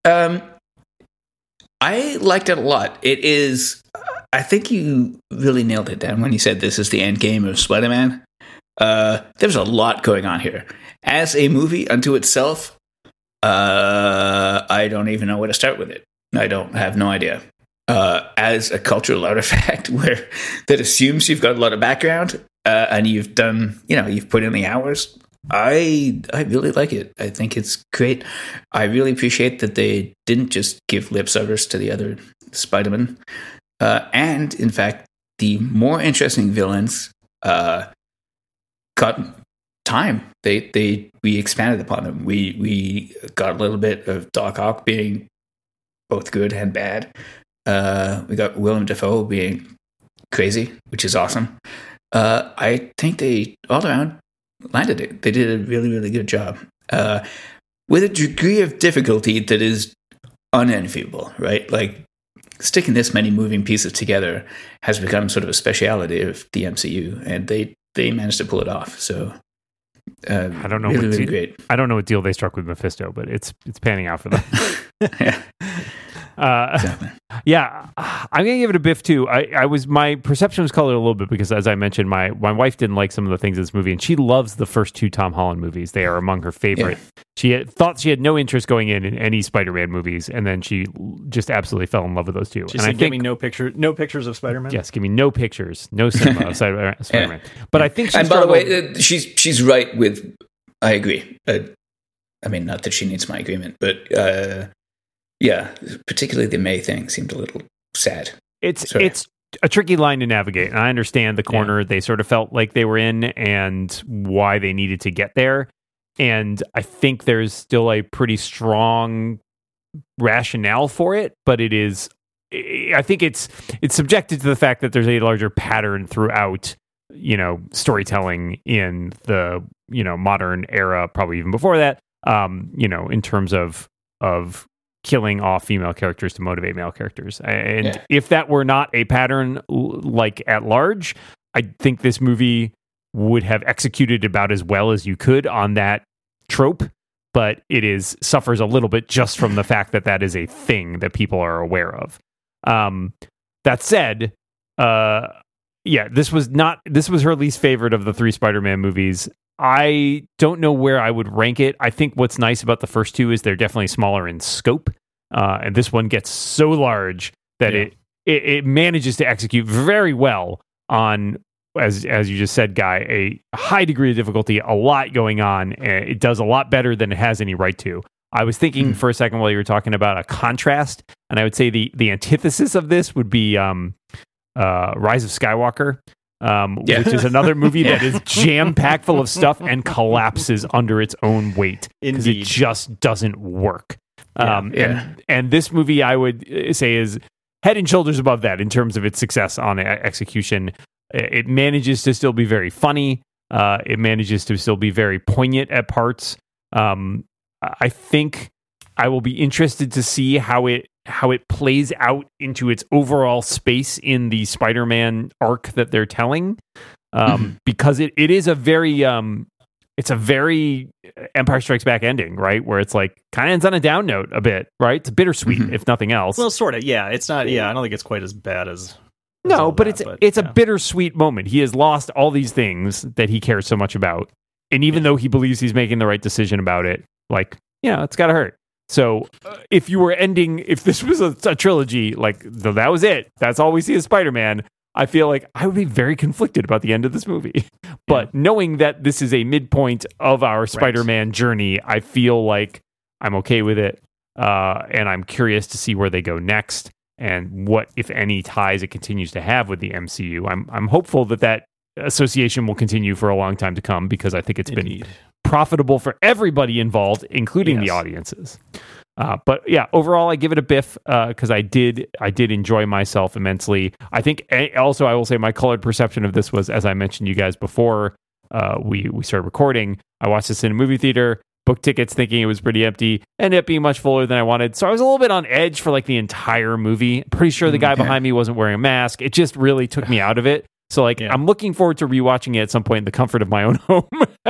Speaker 3: I liked it a lot. It is... I think you really nailed it, Dan, when you said this is the end game of Spider-Man. There's a lot going on here. As a movie unto itself, I don't even know where to start with it. I have no idea. As a cultural artifact that assumes you've got a lot of background and you've done, you've put in the hours, I really like it. I think it's great. I really appreciate that they didn't just give lip service to the other Spider-Man. And in fact, the more interesting villains got time. We expanded upon them. We got a little bit of Doc Ock being both good and bad. We got Willem Dafoe being crazy, which is awesome. I think they all around landed it. They did a really, really good job with a degree of difficulty that is unenviable, right? Like sticking this many moving pieces together has become sort of a speciality of the MCU, and they managed to pull it off. So
Speaker 1: I don't know
Speaker 3: really great.
Speaker 1: I don't know what deal they struck with Mephisto, but it's panning out for them.
Speaker 3: Exactly.
Speaker 1: Yeah, I'm gonna give it a biff too. My perception was colored a little bit because, as I mentioned, my wife didn't like some of the things in this movie, and she loves the first 2 Tom Holland movies. They are among her favorite. Yeah. She thought she had no interest going in any Spider-Man movies, and then she just absolutely fell in love with those 2.
Speaker 2: She said, "Give me no pictures of Spider-Man."
Speaker 1: Yes, give me no pictures, no cinema of Spider-Man. But I think,
Speaker 3: and by the way, she's right with. I agree. I mean, not that she needs my agreement, but. Yeah, particularly the May thing seemed a little sad.
Speaker 1: It's a tricky line to navigate, and I understand the corner they sort of felt like they were in and why they needed to get there. And I think there's still a pretty strong rationale for it, but I think it's subjected to the fact that there's a larger pattern throughout, storytelling in the, modern era, probably even before that, in terms of killing off female characters to motivate male characters. And if that were not a pattern like at large, I think this movie would have executed about as well as you could on that trope. But it suffers a little bit just from the fact that is a thing that people are aware of. That said, this was her least favorite of the 3 Spider-Man movies. I don't know where I would rank it. I think what's nice about the first 2 is they're definitely smaller in scope. And this one gets so large that it manages to execute very well on, as you just said, Guy, a high degree of difficulty, a lot going on. It does a lot better than it has any right to. I was thinking for a second while you were talking about a contrast, and I would say the antithesis of this would be Rise of Skywalker, which is another movie that is jam-packed full of stuff and collapses under its own weight because it just doesn't work. And this movie, I would say, is head and shoulders above that in terms of its success on execution. It manages to still be very funny. It manages to still be very poignant at parts. I think I will be interested to see how it plays out into its overall space in the Spider-Man arc that they're telling, because it is a very it's a very Empire Strikes Back ending, right? Where it's like kind of ends on a down note a bit, right? It's bittersweet, if nothing else.
Speaker 2: Well, sort of, yeah. It's not, I don't think it's quite as bad as.
Speaker 1: No, but it's a bittersweet moment. He has lost all these things that he cares so much about, and even though he believes he's making the right decision about it, like, it's got to hurt. So if this was a trilogy, like that was it, that's all we see as Spider-Man, I feel like I would be very conflicted about the end of this movie. But knowing that this is a midpoint of our Spider-Man journey, I feel like I'm okay with it, and I'm curious to see where they go next and what, if any, ties it continues to have with the MCU. I'm hopeful that association will continue for a long time to come, because I think it's been profitable for everybody involved, including the audiences. But yeah, overall, I give it a biff because I did enjoy myself immensely. I think also I will say my colored perception of this was, as I mentioned you guys before we started recording, I watched this in a movie theater, booked tickets thinking it was pretty empty, ended up being much fuller than I wanted. So I was a little bit on edge for like the entire movie. Pretty sure the guy behind me wasn't wearing a mask. It just really took me out of it. So I'm looking forward to rewatching it at some point in the comfort of my own home.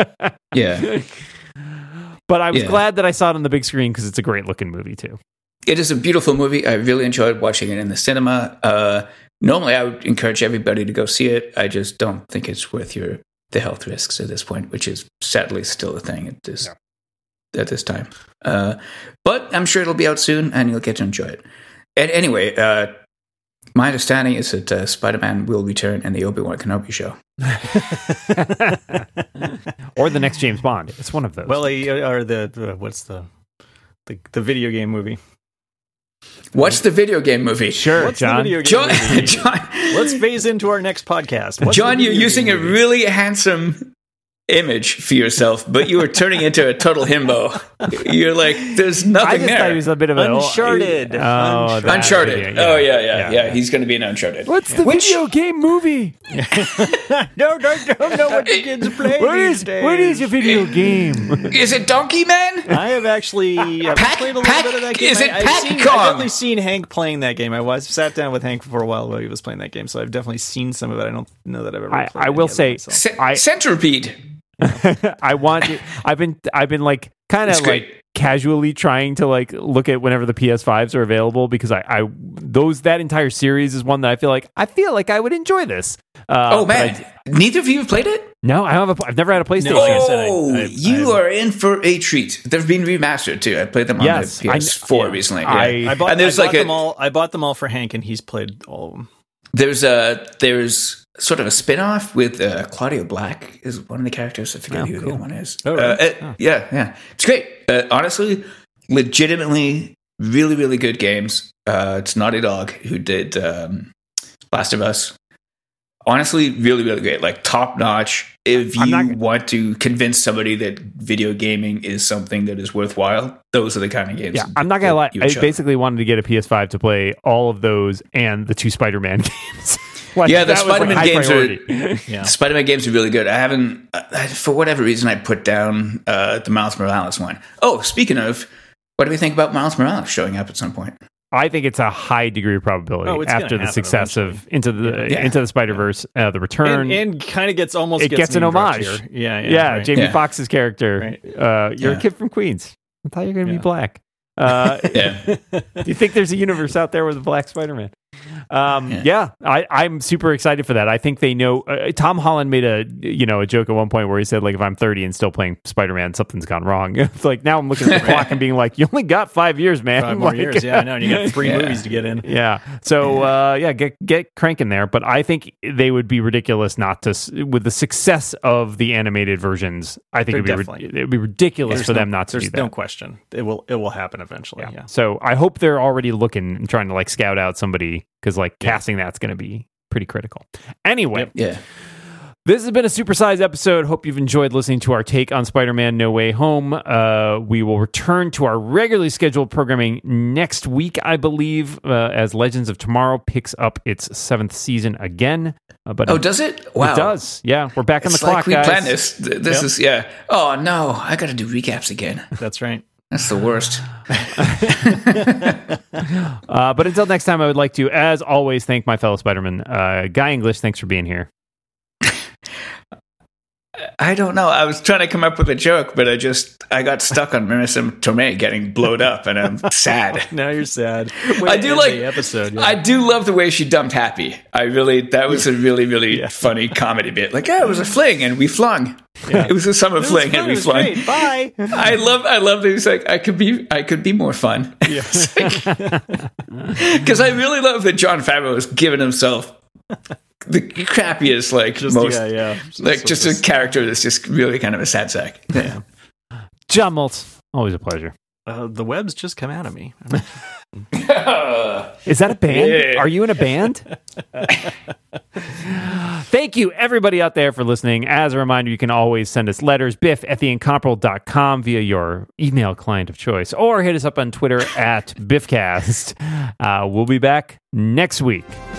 Speaker 1: But I was glad that I saw it on the big screen because it's a great looking movie too.
Speaker 3: It is a beautiful movie. I really enjoyed watching it in the cinema. Normally, I would encourage everybody to go see it. I just don't think it's worth the health risks at this point, which is sadly still a thing at this time. But I'm sure it'll be out soon, and you'll get to enjoy it. And anyway, my understanding is that Spider-Man will return in the Obi-Wan Kenobi show.
Speaker 1: Or the next James Bond. It's one of those.
Speaker 2: Well, or what's the video game movie?
Speaker 3: What's the video game movie?
Speaker 1: Sure,
Speaker 2: what's
Speaker 1: John.
Speaker 2: The video game movie? John. Let's phase into our next podcast.
Speaker 3: John, you're using a really handsome image for yourself, but you were turning into a total himbo. You're like, there's nothing there. I
Speaker 1: thought he was a bit of an
Speaker 2: Uncharted.
Speaker 3: Uncharted. Oh, yeah. He's going to be in Uncharted.
Speaker 1: What's the video game movie?
Speaker 2: No, don't know what the kids play these days.
Speaker 1: What is a video game?
Speaker 3: Is it Donkey Man?
Speaker 2: I have actually played a little bit of that game.
Speaker 3: Is it Pac-Con?
Speaker 2: I've definitely seen Hank playing that game. I sat down with Hank for a while he was playing that game, so I've definitely seen some of it. I don't know that I've ever played it.
Speaker 1: I will say,
Speaker 3: Centipede.
Speaker 1: I've been like kind of like casually trying to like look at whenever the PS5s are available, because that entire series is one that I feel like I would enjoy this.
Speaker 3: Man, neither of you have played it?
Speaker 1: No, I've never had a PlayStation.
Speaker 3: No, you are in for a treat. They've been remastered too. I played them on the PS4 recently.
Speaker 2: I bought them all for Hank, and he's played all of them.
Speaker 3: There's sort of a spin-off with Claudia Black is one of the characters. I forget who the other one is. Yeah. It's great. Honestly, legitimately, really, really good games. It's Naughty Dog who did Last of Us. Honestly, really, really great. Like, top-notch. If you want to convince somebody that video gaming is something that is worthwhile, those are the kind of games.
Speaker 1: Yeah, I'm not going to lie. I basically wanted to get a PS5 to play all of those and the 2 Spider-Man games.
Speaker 3: The Spider-Man games Spider-Man games are really good. I haven't, for whatever reason, I put down the Miles Morales one. Oh, speaking of, What do we think about Miles Morales showing up at some point?
Speaker 1: I think it's a high degree of probability after the success of Into the Spider-Verse, the return,
Speaker 2: and kind of gets
Speaker 1: an homage.
Speaker 2: Yeah.
Speaker 1: Right. Jamie Foxx's character. Right. You're a kid from Queens. I thought you were going to be black. Do you think there's a universe out there with a black Spider-Man? I'm super excited for that. I think they know. Tom Holland made a joke at one point where he said, like, if I'm 30 and still playing Spider-Man, something's gone wrong. It's like, now I'm looking at the clock and being like, you only got 5 years, man.
Speaker 2: 5 more years, I know. And you got 3 movies to get in.
Speaker 1: Yeah. So get cranking there. But I think they would be ridiculous not to, with the success of the animated versions. I think it'd be ridiculous for them not to do that.
Speaker 2: There's no question. It will happen eventually. Yeah.
Speaker 1: So I hope they're already looking and trying to like scout out somebody. Because casting that's going to be pretty critical. Anyway, this has been a supersized episode. Hope you've enjoyed listening to our take on Spider-Man No Way Home. We will return to our regularly scheduled programming next week, I believe, as Legends of Tomorrow picks up its 7th season again.
Speaker 3: Does it? Wow.
Speaker 1: It does. Yeah, we're back on the clock,
Speaker 3: we
Speaker 1: guys.
Speaker 3: Planned this. This is, Oh, no, I got to do recaps again.
Speaker 2: That's right.
Speaker 3: That's the worst.
Speaker 1: But until next time, I would like to, as always, thank my fellow Spider-Man. Guy English, thanks for being here.
Speaker 3: I don't know. I was trying to come up with a joke, but I got stuck on Marissa Tomei getting blowed up, and I'm sad.
Speaker 2: Now you're sad.
Speaker 3: I do like
Speaker 2: the episode.
Speaker 3: I do love the way she dumped Happy. That was a really, really funny comedy bit. Like, it was a fling, and we flung. Yeah. It was a summer fling, and we flung.
Speaker 2: Great. Bye.
Speaker 3: I love that he's like, I could be more fun. Because I really love that Jon Favreau has given himself the crappiest, just a character that's just really kind of a sad sack.
Speaker 2: Yeah.
Speaker 1: John Moltz, always a pleasure.
Speaker 2: The webs just come out of me.
Speaker 1: Is that a band? Yeah. Are you in a band? Thank you, everybody out there, for listening. As a reminder, you can always send us letters, biff@theincomparable.com via your email client of choice, or hit us up on Twitter @biffcast. We'll be back next week.